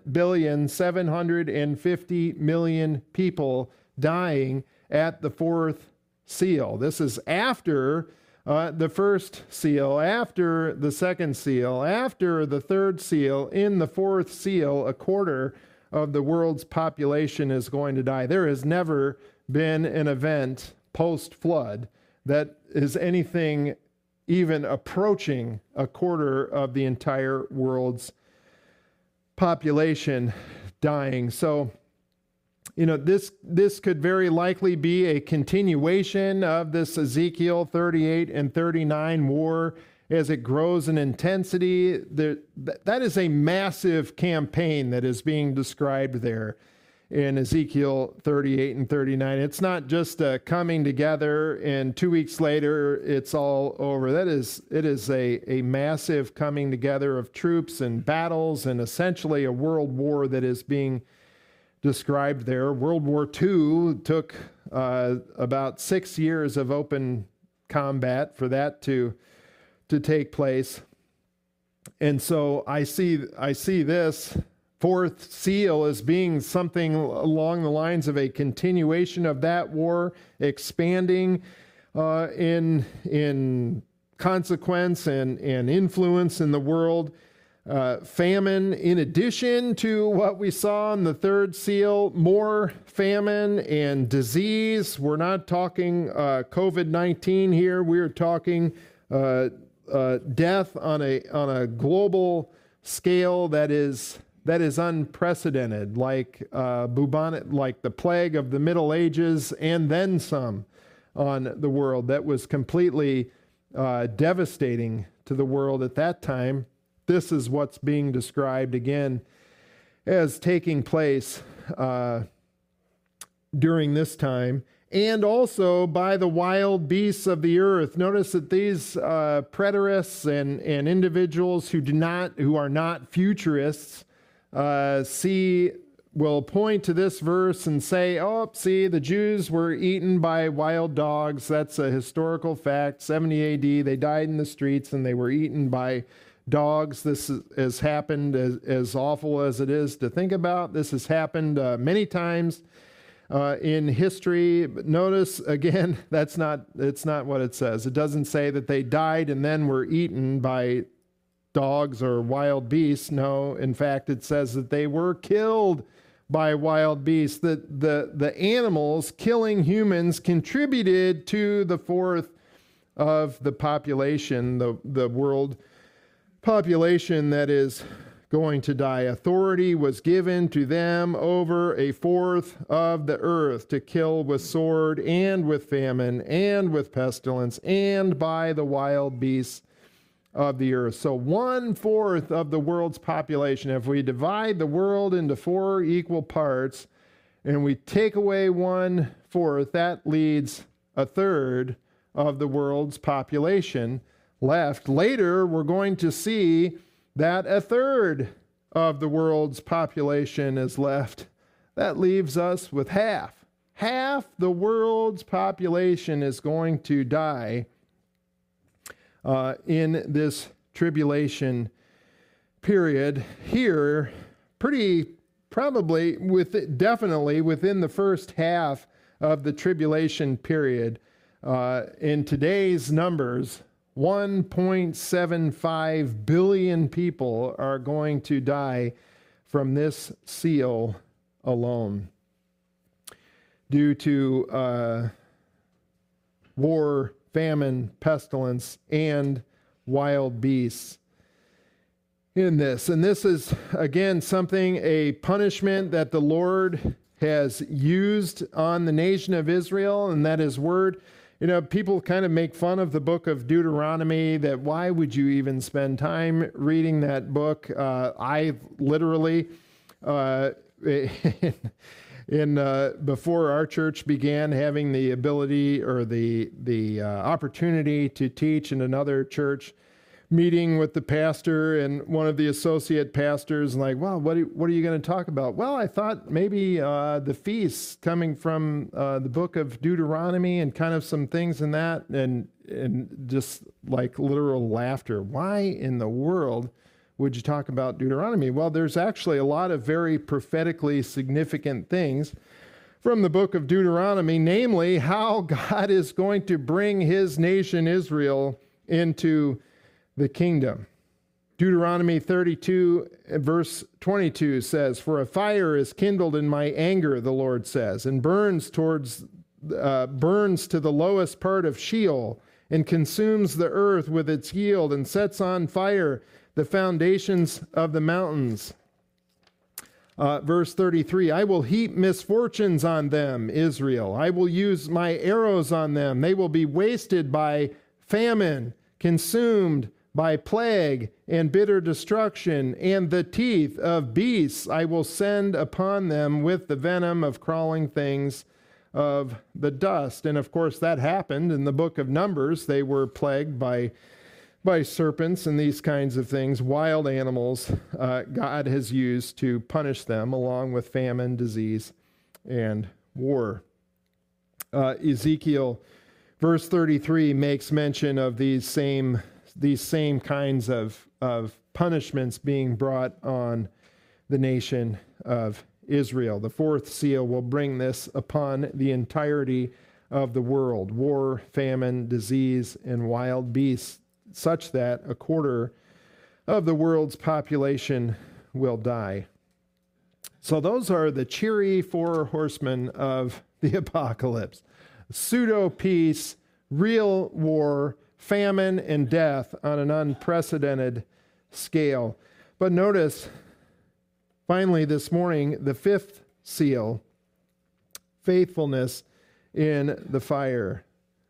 1,750,000,000 people dying at the fourth seal. This is after the first seal, after the second seal, after the third seal. In the fourth seal, a quarter of the world's population is going to die. There has never been an event post-flood that is anything even approaching a quarter of the entire world's population dying. So, this could very likely be a continuation of this Ezekiel 38 and 39 war as it grows in intensity. That is a massive campaign that is being described there in Ezekiel 38 and 39. It's not just a coming together and 2 weeks later it's all over. It is a massive coming together of troops and battles, and essentially a world war that is being described there. World War II took about 6 years of open combat for that to take place. And so I see this fourth seal as being something along the lines of a continuation of that war, expanding in consequence and influence in the world. Famine, in addition to what we saw in the third seal, more famine and disease. We're not talking COVID-19 here. We're talking death on a global scale that is unprecedented, like bubonic, like the plague of the Middle Ages, and then some on the world. That was completely devastating to the world at that time. This is what's being described again as taking place during this time, and also by the wild beasts of the earth. Notice that these preterists and individuals who are not futurists will point to this verse and say, oh, see, the Jews were eaten by wild dogs. That's a historical fact. 70 AD, they died in the streets and they were eaten by dogs. This has happened, as awful as it is to think about. This has happened many times in history. But notice, again, it's not what it says. It doesn't say that they died and then were eaten by dogs or wild beasts. No, in fact, it says that they were killed by wild beasts. The animals killing humans contributed to the fourth of the population, the world population that is going to die. Authority was given to them over a fourth of the earth to kill with sword and with famine and with pestilence and by the wild beasts of the earth. So 1/4 of the world's population. If we divide the world into 4 equal parts and we take away 1/4, that leaves 1/3 of the world's population left. Later, we're going to see that 1/3 of the world's population is left. That leaves us with half. Half the world's population is going to die in this tribulation period here, definitely within the first half of the tribulation period. In today's numbers, 1.75 billion people are going to die from this seal alone due to war, famine, pestilence, and wild beasts in this. And this is, again, a punishment that the Lord has used on the nation of Israel, and that His word. People kind of make fun of the book of Deuteronomy, that why would you even spend time reading that book? I literally, before our church began having the ability or the opportunity to teach in another church, meeting with the pastor and one of the associate pastors, like, wow, what are you going to talk about? Well, I thought maybe the feasts coming from the book of Deuteronomy and kind of some things in that, and just like literal laughter. Why in the world would you talk about Deuteronomy? Well, there's actually a lot of very prophetically significant things from the book of Deuteronomy, namely how God is going to bring His nation Israel into the kingdom. Deuteronomy 32, verse 22 says, "For a fire is kindled in my anger, the Lord says, and burns to the lowest part of Sheol, and consumes the earth with its yield, and sets on fire the foundations of the mountains." Verse 33, "I will heap misfortunes on them, Israel. I will use my arrows on them. They will be wasted by famine, consumed by plague and bitter destruction, and the teeth of beasts I will send upon them with the venom of crawling things of the dust." And of course that happened in the book of Numbers. They were plagued by serpents and these kinds of things, wild animals. God has used to punish them along with famine, disease, and war. Ezekiel, verse 33, makes mention of these same kinds of punishments being brought on the nation of Israel. The 4th seal will bring this upon the entirety of the world: war, famine, disease, and wild beasts, such that 1/4 of the world's population will die. So those are the cheery 4 horsemen of the apocalypse: pseudo-peace, real war, famine, and death on an unprecedented scale. But notice, finally this morning, the 5th seal: faithfulness in the fire.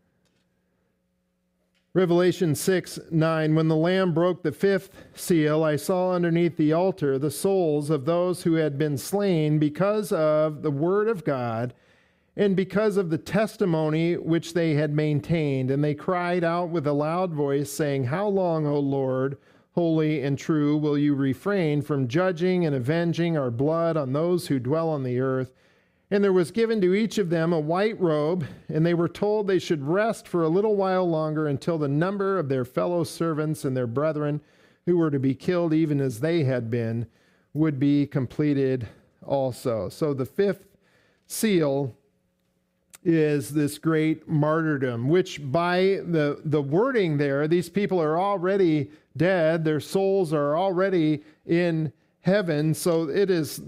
Revelation 6:9, "When the Lamb broke the 5th seal, I saw underneath the altar the souls of those who had been slain because of the word of God and because of the testimony which they had maintained. And they cried out with a loud voice, saying, 'How long, O Lord, holy and true, will you refrain from judging and avenging our blood on those who dwell on the earth?' And there was given to each of them a white robe, and they were told they should rest for a little while longer until the number of their fellow servants and their brethren who were to be killed even as they had been would be completed also." So the 5th seal is this great martyrdom, which by the wording there, these people are already dead. Their souls are already in heaven. So this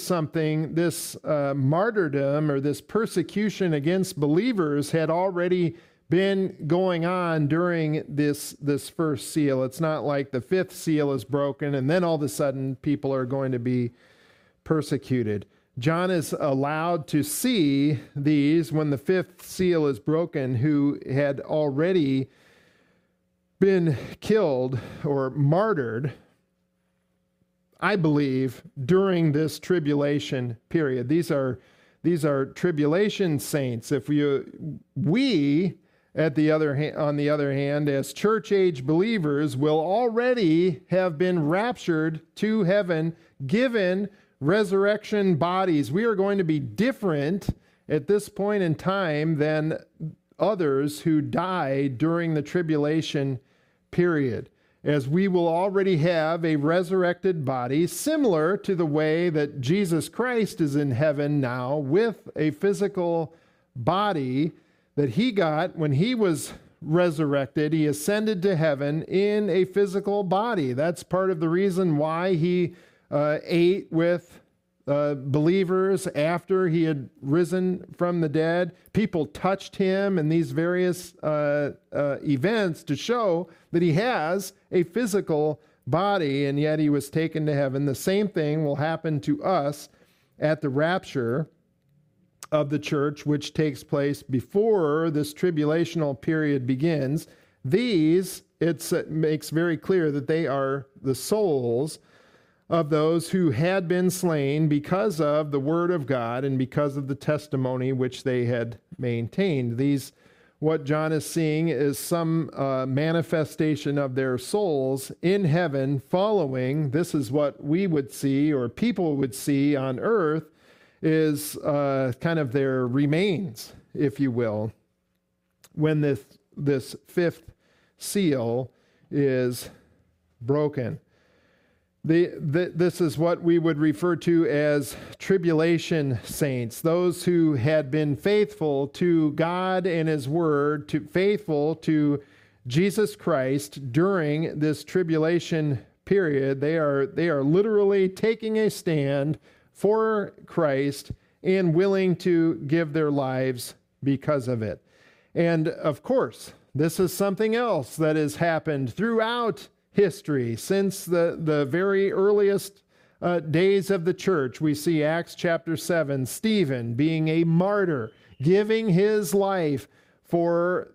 martyrdom or this persecution against believers had already been going on during this first seal. It's not like the 5th seal is broken and then all of a sudden people are going to be persecuted. John is allowed to see these when the 5th seal is broken, who had already been killed or martyred, I believe, during this tribulation period. These are tribulation saints. If we on the other hand, as church age believers, will already have been raptured to heaven, given resurrection bodies. We are going to be different at this point in time than others who died during the tribulation period, as we will already have a resurrected body, similar to the way that Jesus Christ is in heaven now with a physical body that he got when he was resurrected. He ascended to heaven in a physical body. That's part of the reason why he ate with believers after he had risen from the dead. People touched him in these various events to show that he has a physical body, and yet he was taken to heaven. The same thing will happen to us at the rapture of the church, which takes place before this tribulational period begins. These, it makes very clear that they are the souls of those who had been slain because of the word of God and because of the testimony which they had maintained. What John is seeing is some manifestation of their souls in heaven following. This is what we would see, or people would see on earth, is kind of their remains, if you will, when this fifth seal is broken. This is what we would refer to as tribulation saints, those who had been faithful to God and His Word, faithful to Jesus Christ during this tribulation period. They are literally taking a stand for Christ and willing to give their lives because of it. And of course, this is something else that has happened throughout history since the very earliest days of the church. We see Acts chapter 7, Stephen being a martyr, giving his life for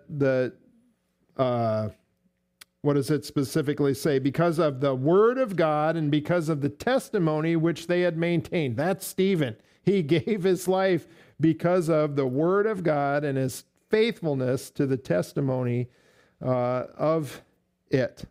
what does it specifically say? Because of the word of God and because of the testimony which they had maintained. That's Stephen. He gave his life because of the word of God and his faithfulness to the testimony of it.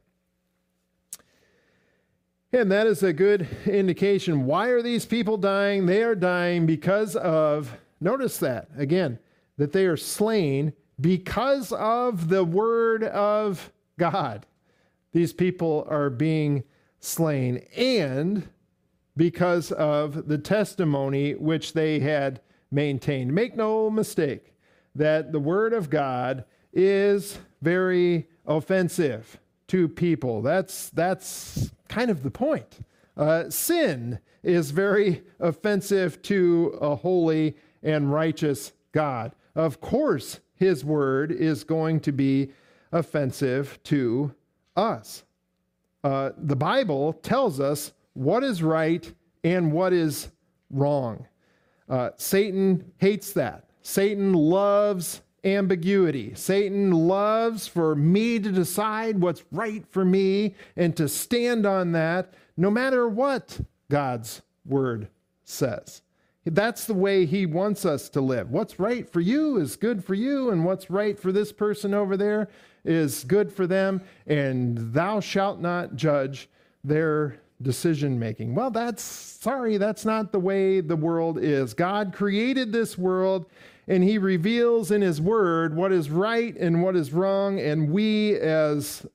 And that is a good indication. Why are these people dying? They are dying because of, notice that, again, that they are slain because of the word of God. These people are being slain, and because of the testimony which they had maintained. Make no mistake that the word of God is very offensive to people. That's kind of the point. Sin is very offensive to a holy and righteous God. Of course, His word is going to be offensive to us. The Bible tells us what is right and what is wrong. Satan hates that. Satan loves ambiguity. Satan loves for me to decide what's right for me and to stand on that no matter what God's word says. That's the way he wants us to live. What's right for you is good for you, and what's right for this person over there is good for them, and thou shalt not judge their decision making. Well, that's not the way the world is. God created this world, and he reveals in his word what is right and what is wrong, and we as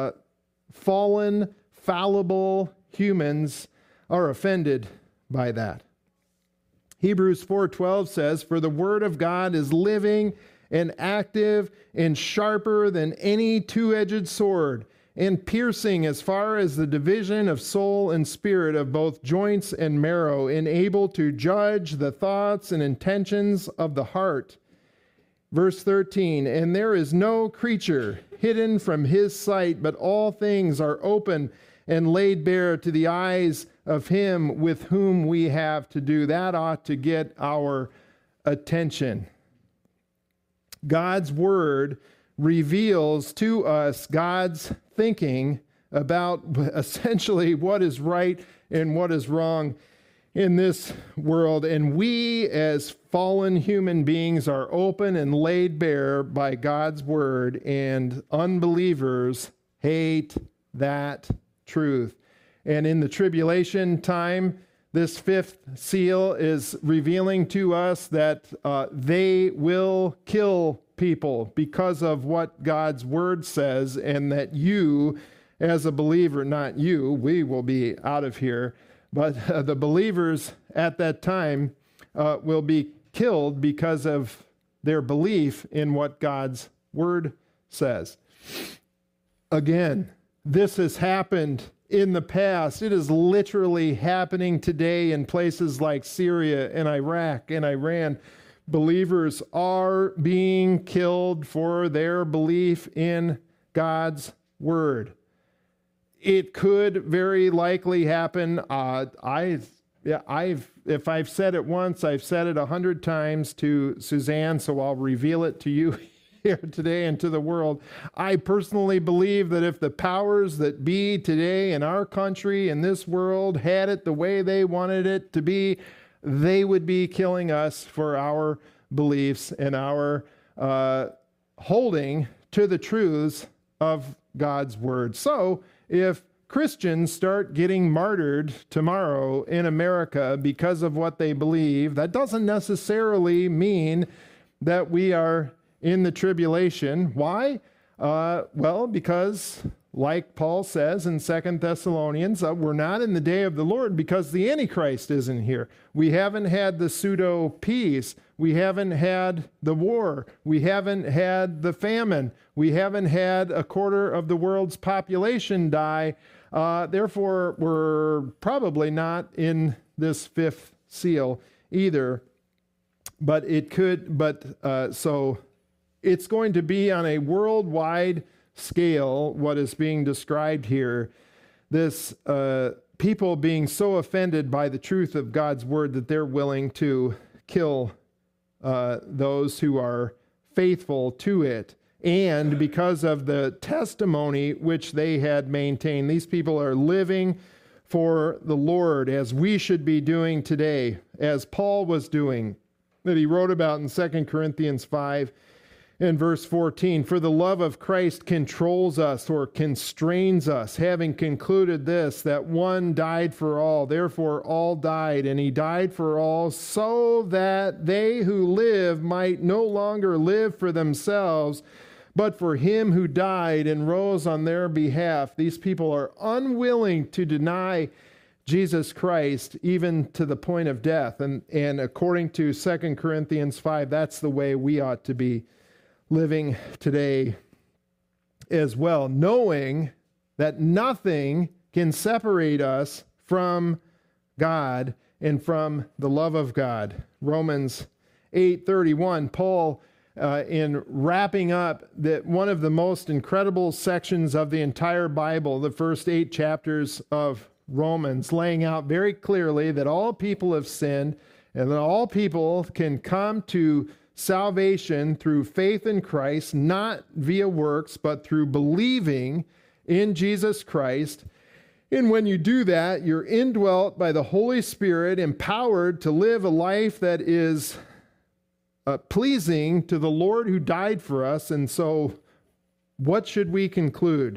fallen, fallible humans are offended by that. Hebrews 4:12 says, "For the word of God is living and active and sharper than any two-edged sword, and piercing as far as the division of soul and spirit, of both joints and marrow, and able to judge the thoughts and intentions of the heart." Verse 13, "And there is no creature hidden from his sight, but all things are open and laid bare to the eyes of him with whom we have to do." That ought to get our attention. God's word reveals to us God's thinking about essentially what is right and what is wrong in this world. And we, as fallen human beings, are open and laid bare by God's word, and unbelievers hate that truth. And in the tribulation time, this fifth seal is revealing to us that they will kill people because of what God's word says, and that you, as a believer, not you, we will be out of here, but the believers at that time will be killed because of their belief in what God's word says. Again, this has happened in the past. It is literally happening today in places like Syria and Iraq and Iran. Believers are being killed for their belief in God's word. It could very likely happen. If I've said it once, I've said it 100 times to Suzanne, so I'll reveal it to you here today and to the world. I personally believe that if the powers that be today in our country, in this world, had it the way they wanted it to be, they would be killing us for our beliefs and our holding to the truths of God's word. So, if Christians start getting martyred tomorrow in America because of what they believe, that doesn't necessarily mean that we are in the tribulation. Why? Well, because, like Paul says in 2 Thessalonians, we're not in the day of the Lord because the Antichrist isn't here. We haven't had the pseudo-peace. We haven't had the war. We haven't had the famine. We haven't had a quarter of the world's population die. Therefore, we're probably not in this fifth seal either. But it could, so it's going to be on a worldwide scale, what is being described here. This people being so offended by the truth of God's word that they're willing to kill those who are faithful to it. And because of the testimony which they had maintained, these people are living for the Lord, as we should be doing today, as Paul was doing, that he wrote about in 2 Corinthians 5 and verse 14. For the love of Christ controls us, or constrains us, having concluded this, that one died for all, therefore all died, and he died for all, so that they who live might no longer live for themselves, but for him who died and rose on their behalf. These people are unwilling to deny Jesus Christ, even to the point of death. And according to 2 Corinthians 5, that's the way we ought to be living today as well, knowing that nothing can separate us from God and from the love of God. Romans 8:31, Paul, in wrapping up one of the most incredible sections of the entire Bible, the first 8 chapters of Romans, laying out very clearly that all people have sinned and that all people can come to salvation through faith in Christ, not via works, but through believing in Jesus Christ. And when you do that, you're indwelt by the Holy Spirit, empowered to live a life that is pleasing to the Lord who died for us. And so what should we conclude?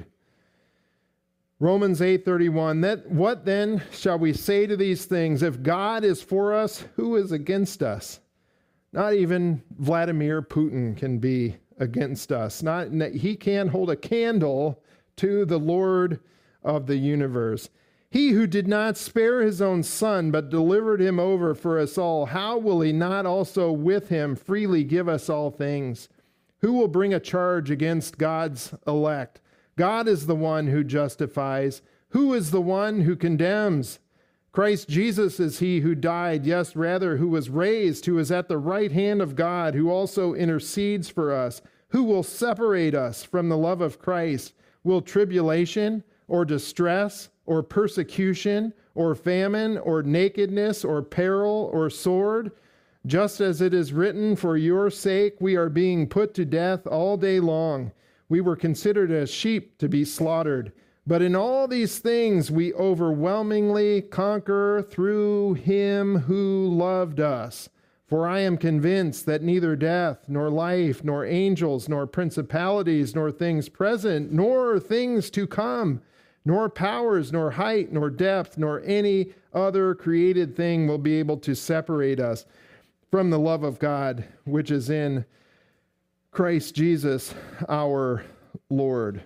Romans 8:31, what then shall we say to these things? If God is for us, who is against us? Not even Vladimir Putin can be against us. He can't hold a candle to the Lord of the universe. He who did not spare his own son, but delivered him over for us all, how will he not also with him freely give us all things? Who will bring a charge against God's elect? God is the one who justifies. Who is the one who condemns? Christ Jesus is he who died, yes, rather, who was raised, who is at the right hand of God, who also intercedes for us. Who will separate us from the love of Christ? Will tribulation or distress or persecution or famine or nakedness or peril or sword? Just as it is written, for your sake we are being put to death all day long. We were considered as sheep to be slaughtered. But in all these things we overwhelmingly conquer through him who loved us. For I am convinced that neither death, nor life, nor angels, nor principalities, nor things present, nor things to come, nor powers, nor height, nor depth, nor any other created thing will be able to separate us from the love of God, which is in Christ Jesus our Lord.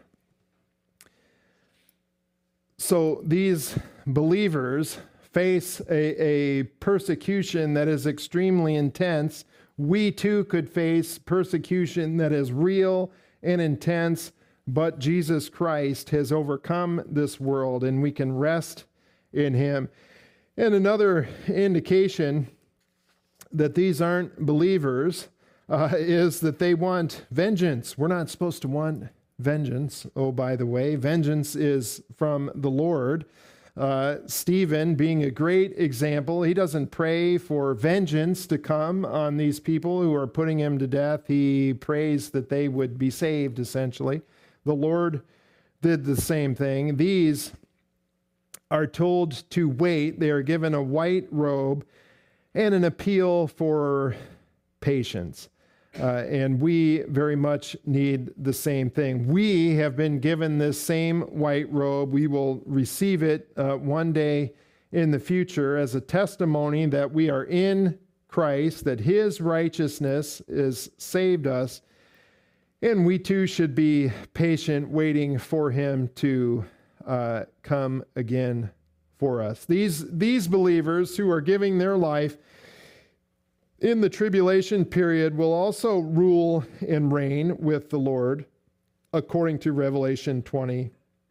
So these believers face a persecution that is extremely intense. We too could face persecution that is real and intense, but Jesus Christ has overcome this world and we can rest in him. And another indication that these aren't believers is that they want vengeance. We're not supposed to want vengeance. Oh, by the way, vengeance is from the Lord. Stephen, being a great example, he doesn't pray for vengeance to come on these people who are putting him to death. He prays that they would be saved, essentially. The Lord did the same thing. These are told to wait. They are given a white robe and an appeal for patience. And we very much need the same thing. We have been given this same white robe. We will receive it one day in the future as a testimony that we are in Christ, that his righteousness has saved us. And we too should be patient, waiting for him to come again for us. These believers who are giving their life in the tribulation period will also rule and reign with the Lord, according to Revelation 20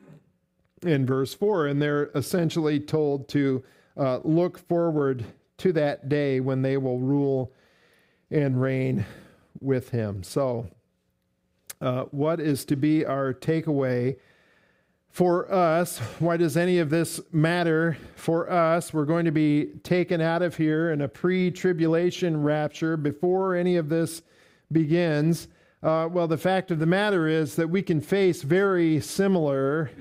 in verse 4. And they're essentially told to look forward to that day when they will rule and reign with him. So, what is to be our takeaway for us? Why does any of this matter for us? We're going to be taken out of here in a pre-tribulation rapture before any of this begins. Well, the fact of the matter is that we can face very similar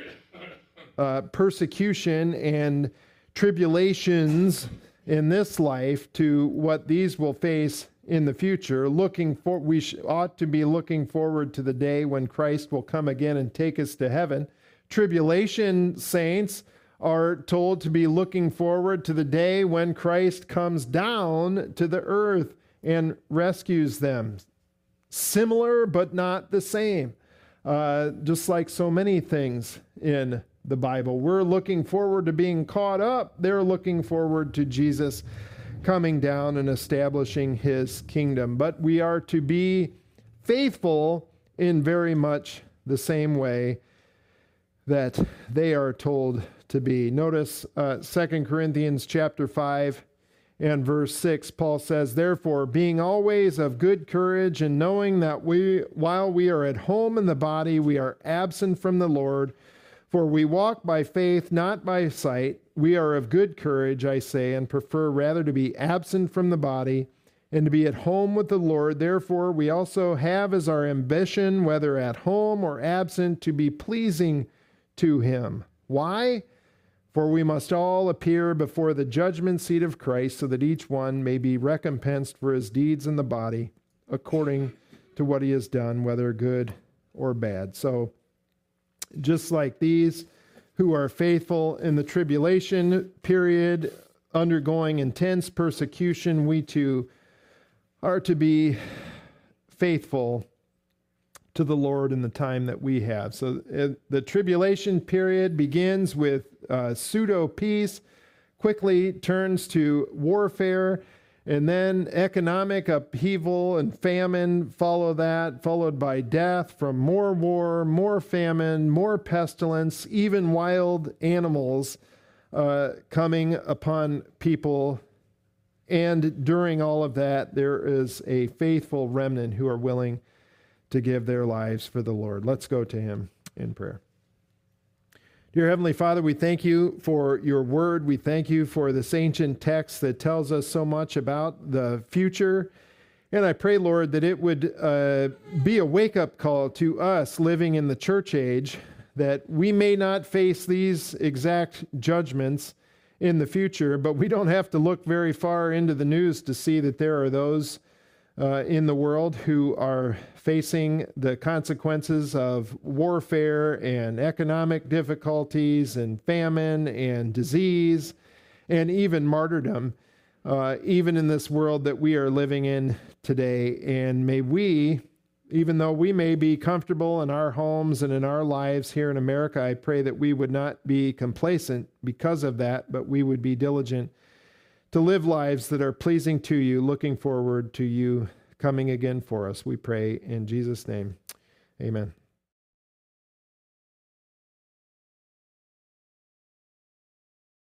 persecution and tribulations in this life to what these will face in the future. We ought to be looking forward to the day when Christ will come again and take us to heaven. Tribulation saints are told to be looking forward to the day when Christ comes down to the earth and rescues them. Similar, but not the same. Just like so many things in the Bible. We're looking forward to being caught up. They're looking forward to Jesus coming down and establishing his kingdom. But we are to be faithful in very much the same way that they are told to be. Notice 2 Corinthians chapter 5 and verse 6, Paul says, "Therefore, being always of good courage and knowing that while we are at home in the body, we are absent from the Lord, for we walk by faith, not by sight. We are of good courage, I say, and prefer rather to be absent from the body and to be at home with the Lord. Therefore, we also have as our ambition, whether at home or absent, to be pleasing to him." Why? "For we must all appear before the judgment seat of Christ, so that each one may be recompensed for his deeds in the body, according to what he has done, whether good or bad." So, just like these who are faithful in the tribulation period, undergoing intense persecution, we too are to be faithful to the Lord in the time that we have. So the tribulation period begins with pseudo-peace, quickly turns to warfare, and then economic upheaval and famine follow that, followed by death from more war, more famine, more pestilence, even wild animals coming upon people. And during all of that, there is a faithful remnant who are willing to give their lives for the Lord. Let's go to him in prayer. Dear Heavenly Father, we thank you for your word. We thank you for this ancient text that tells us so much about the future. And I pray, Lord, that it would be a wake-up call to us living in the church age, that we may not face these exact judgments in the future, but we don't have to look very far into the news to see that there are those in the world who are facing the consequences of warfare and economic difficulties and famine and disease and even martyrdom, even in this world that we are living in today. And may we, even though we may be comfortable in our homes and in our lives here in America, I pray that we would not be complacent because of that, but we would be diligent to live lives that are pleasing to you, looking forward to you coming again for us. We pray in Jesus' name. Amen.